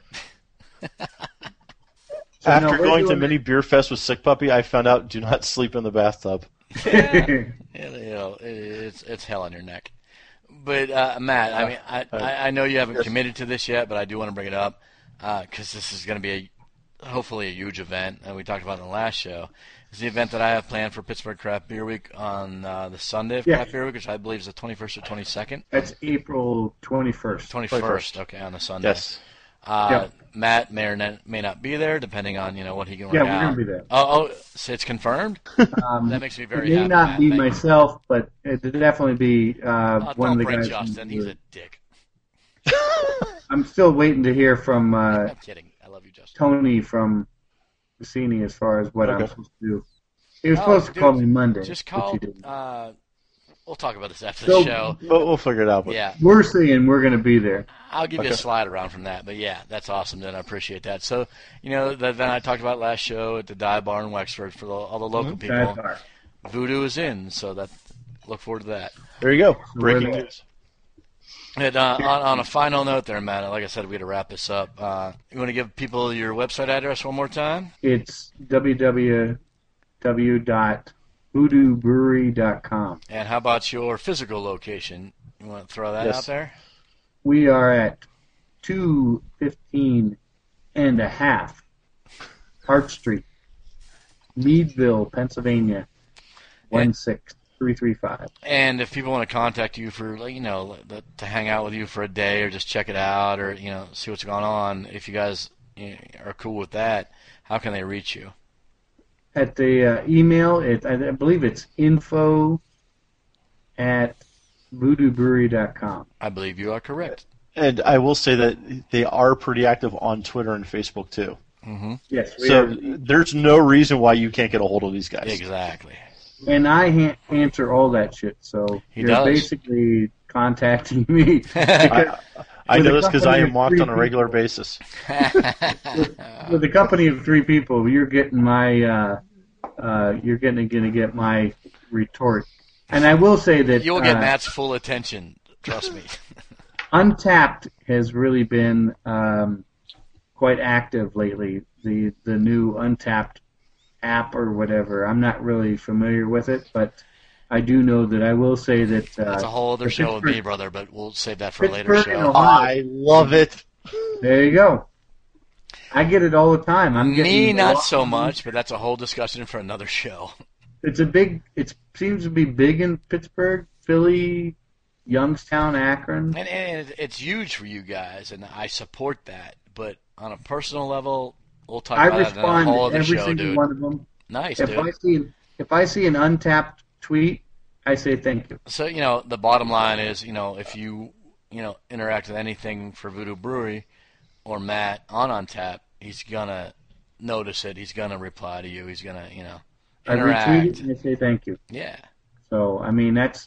[SPEAKER 3] So,
[SPEAKER 2] After
[SPEAKER 3] no, we're
[SPEAKER 2] going to
[SPEAKER 3] doing-
[SPEAKER 2] mini beer fest with Sick Puppy, I found out do not sleep in the bathtub.
[SPEAKER 1] Yeah, you know, it's hell on your neck. But Matt, I mean, I know you haven't committed to this yet, but I do want to bring it up because this is going to be hopefully a huge event, and we talked about it in the last show. It's the event that I have planned for Pittsburgh Craft Beer Week on the Sunday of
[SPEAKER 3] Yeah.
[SPEAKER 1] Craft Beer Week, which I believe is the 21st or 22nd.
[SPEAKER 3] That's April 21st.
[SPEAKER 1] 21st, okay, on the Sunday.
[SPEAKER 2] Yes.
[SPEAKER 1] Uh, Matt may or may not be there, depending on what he can work
[SPEAKER 3] Yeah,
[SPEAKER 1] out.
[SPEAKER 3] we're going to be there.
[SPEAKER 1] Oh, so it's confirmed. That makes me very
[SPEAKER 3] It may
[SPEAKER 1] happy.
[SPEAKER 3] not
[SPEAKER 1] Matt.
[SPEAKER 3] be
[SPEAKER 1] Thank you.
[SPEAKER 3] myself, but it'll definitely be
[SPEAKER 1] Oh,
[SPEAKER 3] one of
[SPEAKER 1] don't
[SPEAKER 3] the
[SPEAKER 1] bring
[SPEAKER 3] guys.
[SPEAKER 1] Justin. He's a dick.
[SPEAKER 3] I'm still waiting to hear from
[SPEAKER 1] I'm kidding. I love you, Justin.
[SPEAKER 3] Tony from Cassini as far as what I'm
[SPEAKER 2] Okay.
[SPEAKER 3] supposed to do. He was
[SPEAKER 1] Oh,
[SPEAKER 3] supposed to
[SPEAKER 1] dude,
[SPEAKER 3] call me Monday.
[SPEAKER 1] Just
[SPEAKER 3] which
[SPEAKER 1] call.
[SPEAKER 3] he didn't.
[SPEAKER 1] We'll talk about this after
[SPEAKER 3] So-
[SPEAKER 1] the show.
[SPEAKER 2] But we'll figure it out. But
[SPEAKER 1] Yeah,
[SPEAKER 3] We're saying we're going to be there.
[SPEAKER 1] I'll give you a
[SPEAKER 2] Okay.
[SPEAKER 1] slide around from that. But yeah, that's awesome. Then I appreciate that. So the event I talked about last show at the Dive Bar in Wexford for all the local people.
[SPEAKER 3] Sidebar.
[SPEAKER 1] Voodoo is in, so look forward to that.
[SPEAKER 2] There you go.
[SPEAKER 3] we're
[SPEAKER 2] Breaking
[SPEAKER 3] there.
[SPEAKER 2] news.
[SPEAKER 1] And, on a final note there, Matt, like I said, we got to wrap this up. You want to give people your website address one more time?
[SPEAKER 3] It's www.voodoobrewery.com.
[SPEAKER 1] And how about your physical location? You want to throw that
[SPEAKER 2] Yes.
[SPEAKER 1] out there?
[SPEAKER 3] We are at 215 and a half Hart Street, Meadville, Pennsylvania, 16335.
[SPEAKER 1] And if people want to contact you for, to hang out with you for a day or just check it out or, see what's going on, if you guys are cool with that, how can they reach you?
[SPEAKER 3] At the email, I believe it's info@voodoobrewery.com.
[SPEAKER 1] I believe you are correct.
[SPEAKER 2] And I will say that they are pretty active on Twitter and Facebook, too.
[SPEAKER 1] Mm-hmm.
[SPEAKER 3] Yes, we
[SPEAKER 2] So
[SPEAKER 3] are.
[SPEAKER 2] there's no reason why you can't get a hold of these guys.
[SPEAKER 1] Exactly.
[SPEAKER 3] And I answer all that shit, so
[SPEAKER 1] He
[SPEAKER 3] you're
[SPEAKER 1] does.
[SPEAKER 3] basically contacting me.
[SPEAKER 2] I
[SPEAKER 3] With
[SPEAKER 2] know
[SPEAKER 3] a
[SPEAKER 2] this because I
[SPEAKER 3] company
[SPEAKER 2] am
[SPEAKER 3] of
[SPEAKER 2] mocked
[SPEAKER 3] 3
[SPEAKER 2] on a regular
[SPEAKER 3] people.
[SPEAKER 2] basis.
[SPEAKER 3] With a company of 3 people, you're getting my you're going to get my retort. And I will say that
[SPEAKER 1] You'll get Matt's full attention. Trust me.
[SPEAKER 3] Untapped has really been quite active lately. The new Untapped app or whatever. I'm not really familiar with it, but I do know that I will say that
[SPEAKER 1] That's a whole other show with me, brother, but we'll save that for a later
[SPEAKER 3] Pittsburgh and
[SPEAKER 1] show.
[SPEAKER 3] Ohio.
[SPEAKER 2] I love it.
[SPEAKER 3] There you go. I get it all the time. I'm
[SPEAKER 1] Me,
[SPEAKER 3] getting
[SPEAKER 1] not so much, but that's a whole discussion for another show.
[SPEAKER 3] It seems to be big in Pittsburgh, Philly, Youngstown, Akron.
[SPEAKER 1] And it's huge for you guys, and I support that. But on a personal level, we'll talk
[SPEAKER 3] I
[SPEAKER 1] about that on a
[SPEAKER 3] respond
[SPEAKER 1] whole
[SPEAKER 3] to
[SPEAKER 1] other
[SPEAKER 3] every
[SPEAKER 1] show,
[SPEAKER 3] single
[SPEAKER 1] dude.
[SPEAKER 3] one of them.
[SPEAKER 1] Nice,
[SPEAKER 3] If
[SPEAKER 1] dude.
[SPEAKER 3] I see an Untapped tweet, I say thank you.
[SPEAKER 1] So, the bottom line is, if you, interact with anything for Voodoo Brewery or Matt on Tap, he's going to notice it. He's going to reply to you. He's going to,
[SPEAKER 3] I
[SPEAKER 1] interact.
[SPEAKER 3] retweet it and I say thank you.
[SPEAKER 1] Yeah.
[SPEAKER 3] So that's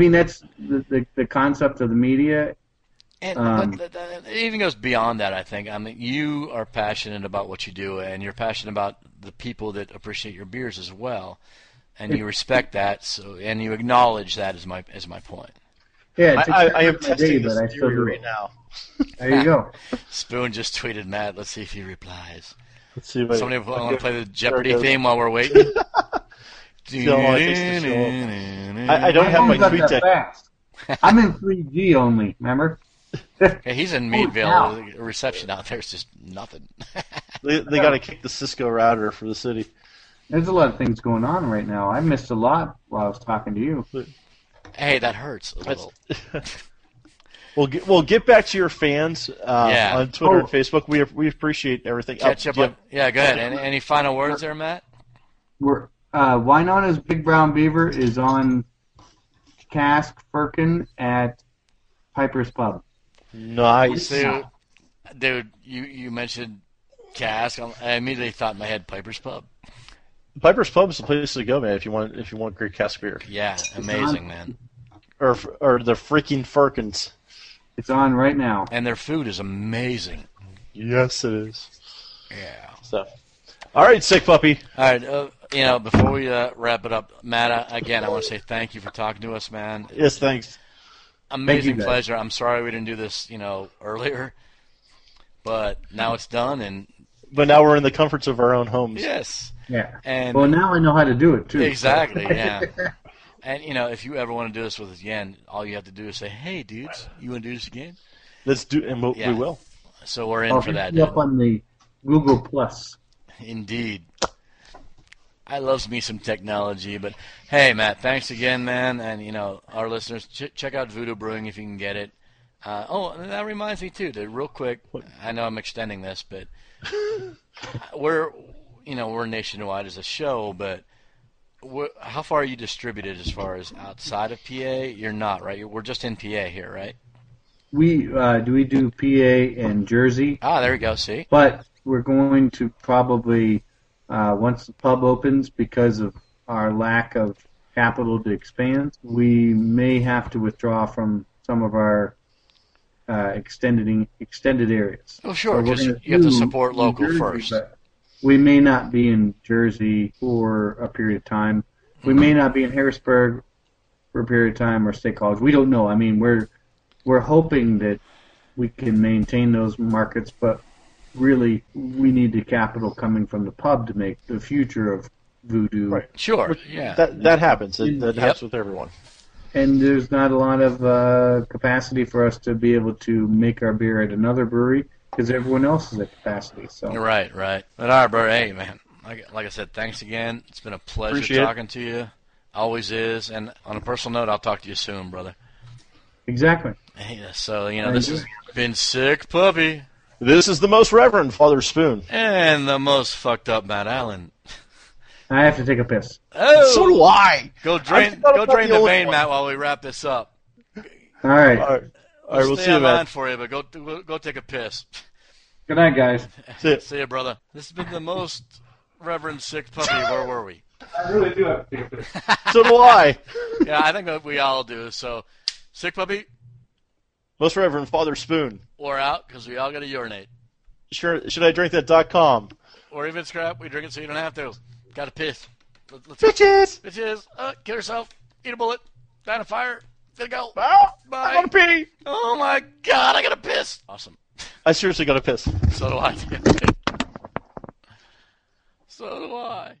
[SPEAKER 3] the concept of the media.
[SPEAKER 1] But it even goes beyond that, I think. I mean, you are passionate about what you do, and you're passionate about the people that appreciate your beers as well, and you respect that. So, and you acknowledge that is my point.
[SPEAKER 3] Yeah,
[SPEAKER 2] I am
[SPEAKER 3] my
[SPEAKER 2] testing
[SPEAKER 3] but
[SPEAKER 2] this
[SPEAKER 3] I still
[SPEAKER 2] theory
[SPEAKER 3] do
[SPEAKER 2] right
[SPEAKER 3] it.
[SPEAKER 2] now.
[SPEAKER 3] There you go.
[SPEAKER 1] Spoon just tweeted Matt. Let's see if he replies.
[SPEAKER 2] Let's see. What,
[SPEAKER 1] Somebody want to play the Jeopardy
[SPEAKER 2] There it goes.
[SPEAKER 1] theme while we're waiting?
[SPEAKER 2] Still on this show. I don't have my
[SPEAKER 3] Not
[SPEAKER 2] tweet
[SPEAKER 3] that
[SPEAKER 2] deck.
[SPEAKER 3] fast. I'm in 3G only. Remember?
[SPEAKER 1] Okay, he's in
[SPEAKER 3] Holy
[SPEAKER 1] Meadville.
[SPEAKER 3] cow.
[SPEAKER 1] The reception out there is just nothing.
[SPEAKER 2] They got to kick the Cisco router for the city.
[SPEAKER 3] There's a lot of things going on right now. I missed a lot while I was talking to you.
[SPEAKER 1] Hey, that hurts a little.
[SPEAKER 2] We'll get back to your fans
[SPEAKER 1] Yeah.
[SPEAKER 2] on Twitter and
[SPEAKER 3] Oh.
[SPEAKER 2] Facebook. We appreciate everything.
[SPEAKER 1] Catch up.
[SPEAKER 2] do you have-
[SPEAKER 1] Yeah, go ahead. Any final words there, Matt?
[SPEAKER 3] We're Wynonna's Big Brown Beaver is on Cask Firkin at Piper's Pub.
[SPEAKER 2] Nice.
[SPEAKER 1] Dude, you mentioned Cask. I immediately thought in my head Piper's Pub.
[SPEAKER 2] Piper's Pub is the place to go, man. If you want great cask beer,
[SPEAKER 1] Yeah, amazing, man.
[SPEAKER 2] or the freaking Firkins.
[SPEAKER 3] It's on right now.
[SPEAKER 1] And their food is amazing.
[SPEAKER 2] Yes, it is.
[SPEAKER 1] Yeah.
[SPEAKER 2] So, all right, sick puppy.
[SPEAKER 1] All right, before we wrap it up, Matt, again, I want to say thank you for talking to us, man.
[SPEAKER 2] Yes, thanks.
[SPEAKER 1] Amazing
[SPEAKER 3] guys.
[SPEAKER 1] pleasure. I'm sorry we didn't do this, earlier, but now it's done, and
[SPEAKER 2] But now we're in the comforts of our own homes.
[SPEAKER 1] yes.
[SPEAKER 3] Yeah.
[SPEAKER 1] And
[SPEAKER 3] Well, now I know how to do it too.
[SPEAKER 1] exactly, yeah. And, if you ever want to do this with us again, all you have to do is say, hey, dudes, you want to do this again?
[SPEAKER 2] Let's do, and
[SPEAKER 1] Yeah.
[SPEAKER 2] we will.
[SPEAKER 1] So we're in
[SPEAKER 3] I'll
[SPEAKER 1] for that,
[SPEAKER 3] hit you
[SPEAKER 1] dude.
[SPEAKER 3] up on the Google Plus.
[SPEAKER 1] Indeed. I loves me some technology, but hey, Matt, thanks again, man. And, our listeners, check out Voodoo Brewing if you can get it. And that reminds me, too, that real quick, I know I'm extending this, but we're nationwide as a show, but how far are you distributed as far as outside of PA? You're not, right? We're just in PA here, right?
[SPEAKER 3] We do PA and Jersey,
[SPEAKER 1] Ah, there we go, see?
[SPEAKER 3] but we're going to probably once the pub opens, because of our lack of capital to expand, we may have to withdraw from some of our extended areas.
[SPEAKER 1] Oh, sure,
[SPEAKER 3] So we're
[SPEAKER 1] because
[SPEAKER 3] gonna
[SPEAKER 1] you have to
[SPEAKER 3] do
[SPEAKER 1] support
[SPEAKER 3] New
[SPEAKER 1] local
[SPEAKER 3] Jersey,
[SPEAKER 1] first.
[SPEAKER 3] but we may not be in Jersey for a period of time. We
[SPEAKER 1] Mm-hmm.
[SPEAKER 3] may not be in Harrisburg for a period of time or State College. We don't know. I mean, we're hoping that we can maintain those markets, but really we need the capital coming from the pub to make the future of Voodoo.
[SPEAKER 2] Right.
[SPEAKER 1] Sure, yeah.
[SPEAKER 2] That happens. That
[SPEAKER 3] Yep.
[SPEAKER 2] happens with everyone.
[SPEAKER 3] And there's not a lot of capacity for us to be able to make our beer at another brewery because everyone else is at capacity. So
[SPEAKER 1] Right. But all right, bro. Hey, man. Like I said, thanks again. It's been a pleasure
[SPEAKER 2] Appreciate it.
[SPEAKER 1] talking to you. Always is. And on a personal note, I'll talk to you soon, brother.
[SPEAKER 3] exactly.
[SPEAKER 1] Hey, so, this has been Sick Puppy
[SPEAKER 2] This is the most Reverend Father Spoon.
[SPEAKER 1] and the most fucked up Matt Allen.
[SPEAKER 3] I have to take a piss.
[SPEAKER 1] Oh,
[SPEAKER 2] So do I.
[SPEAKER 1] go drain
[SPEAKER 2] thought about
[SPEAKER 1] the
[SPEAKER 2] the old
[SPEAKER 1] vein,
[SPEAKER 2] one.
[SPEAKER 1] Matt, while we wrap this up.
[SPEAKER 3] All right.
[SPEAKER 2] All right. All right. We'll
[SPEAKER 1] Stay
[SPEAKER 2] see you,
[SPEAKER 1] online
[SPEAKER 2] man.
[SPEAKER 1] for you, but go take a piss.
[SPEAKER 3] Good night, guys.
[SPEAKER 2] See ya.
[SPEAKER 1] See you, brother. This has been the most Reverend Sick Puppy. Where were we?
[SPEAKER 3] I really do have to take a piss.
[SPEAKER 2] So do I.
[SPEAKER 1] Yeah, I think that we all do. So, Sick Puppy,
[SPEAKER 2] Most Reverend Father Spoon.
[SPEAKER 1] we're out because we all got to urinate.
[SPEAKER 2] Sure. Should I drink that.com?
[SPEAKER 1] Or even scrap, we drink it so you don't have to. Got to piss. Let's
[SPEAKER 2] Bitches.
[SPEAKER 1] Bitches, kill yourself, eat a bullet, die in a fire, Gotta go.
[SPEAKER 2] Ah,
[SPEAKER 1] Bye.
[SPEAKER 2] I gotta pee.
[SPEAKER 1] Oh my God, I gotta piss. Awesome.
[SPEAKER 2] I seriously gotta piss.
[SPEAKER 1] So do I. So do I.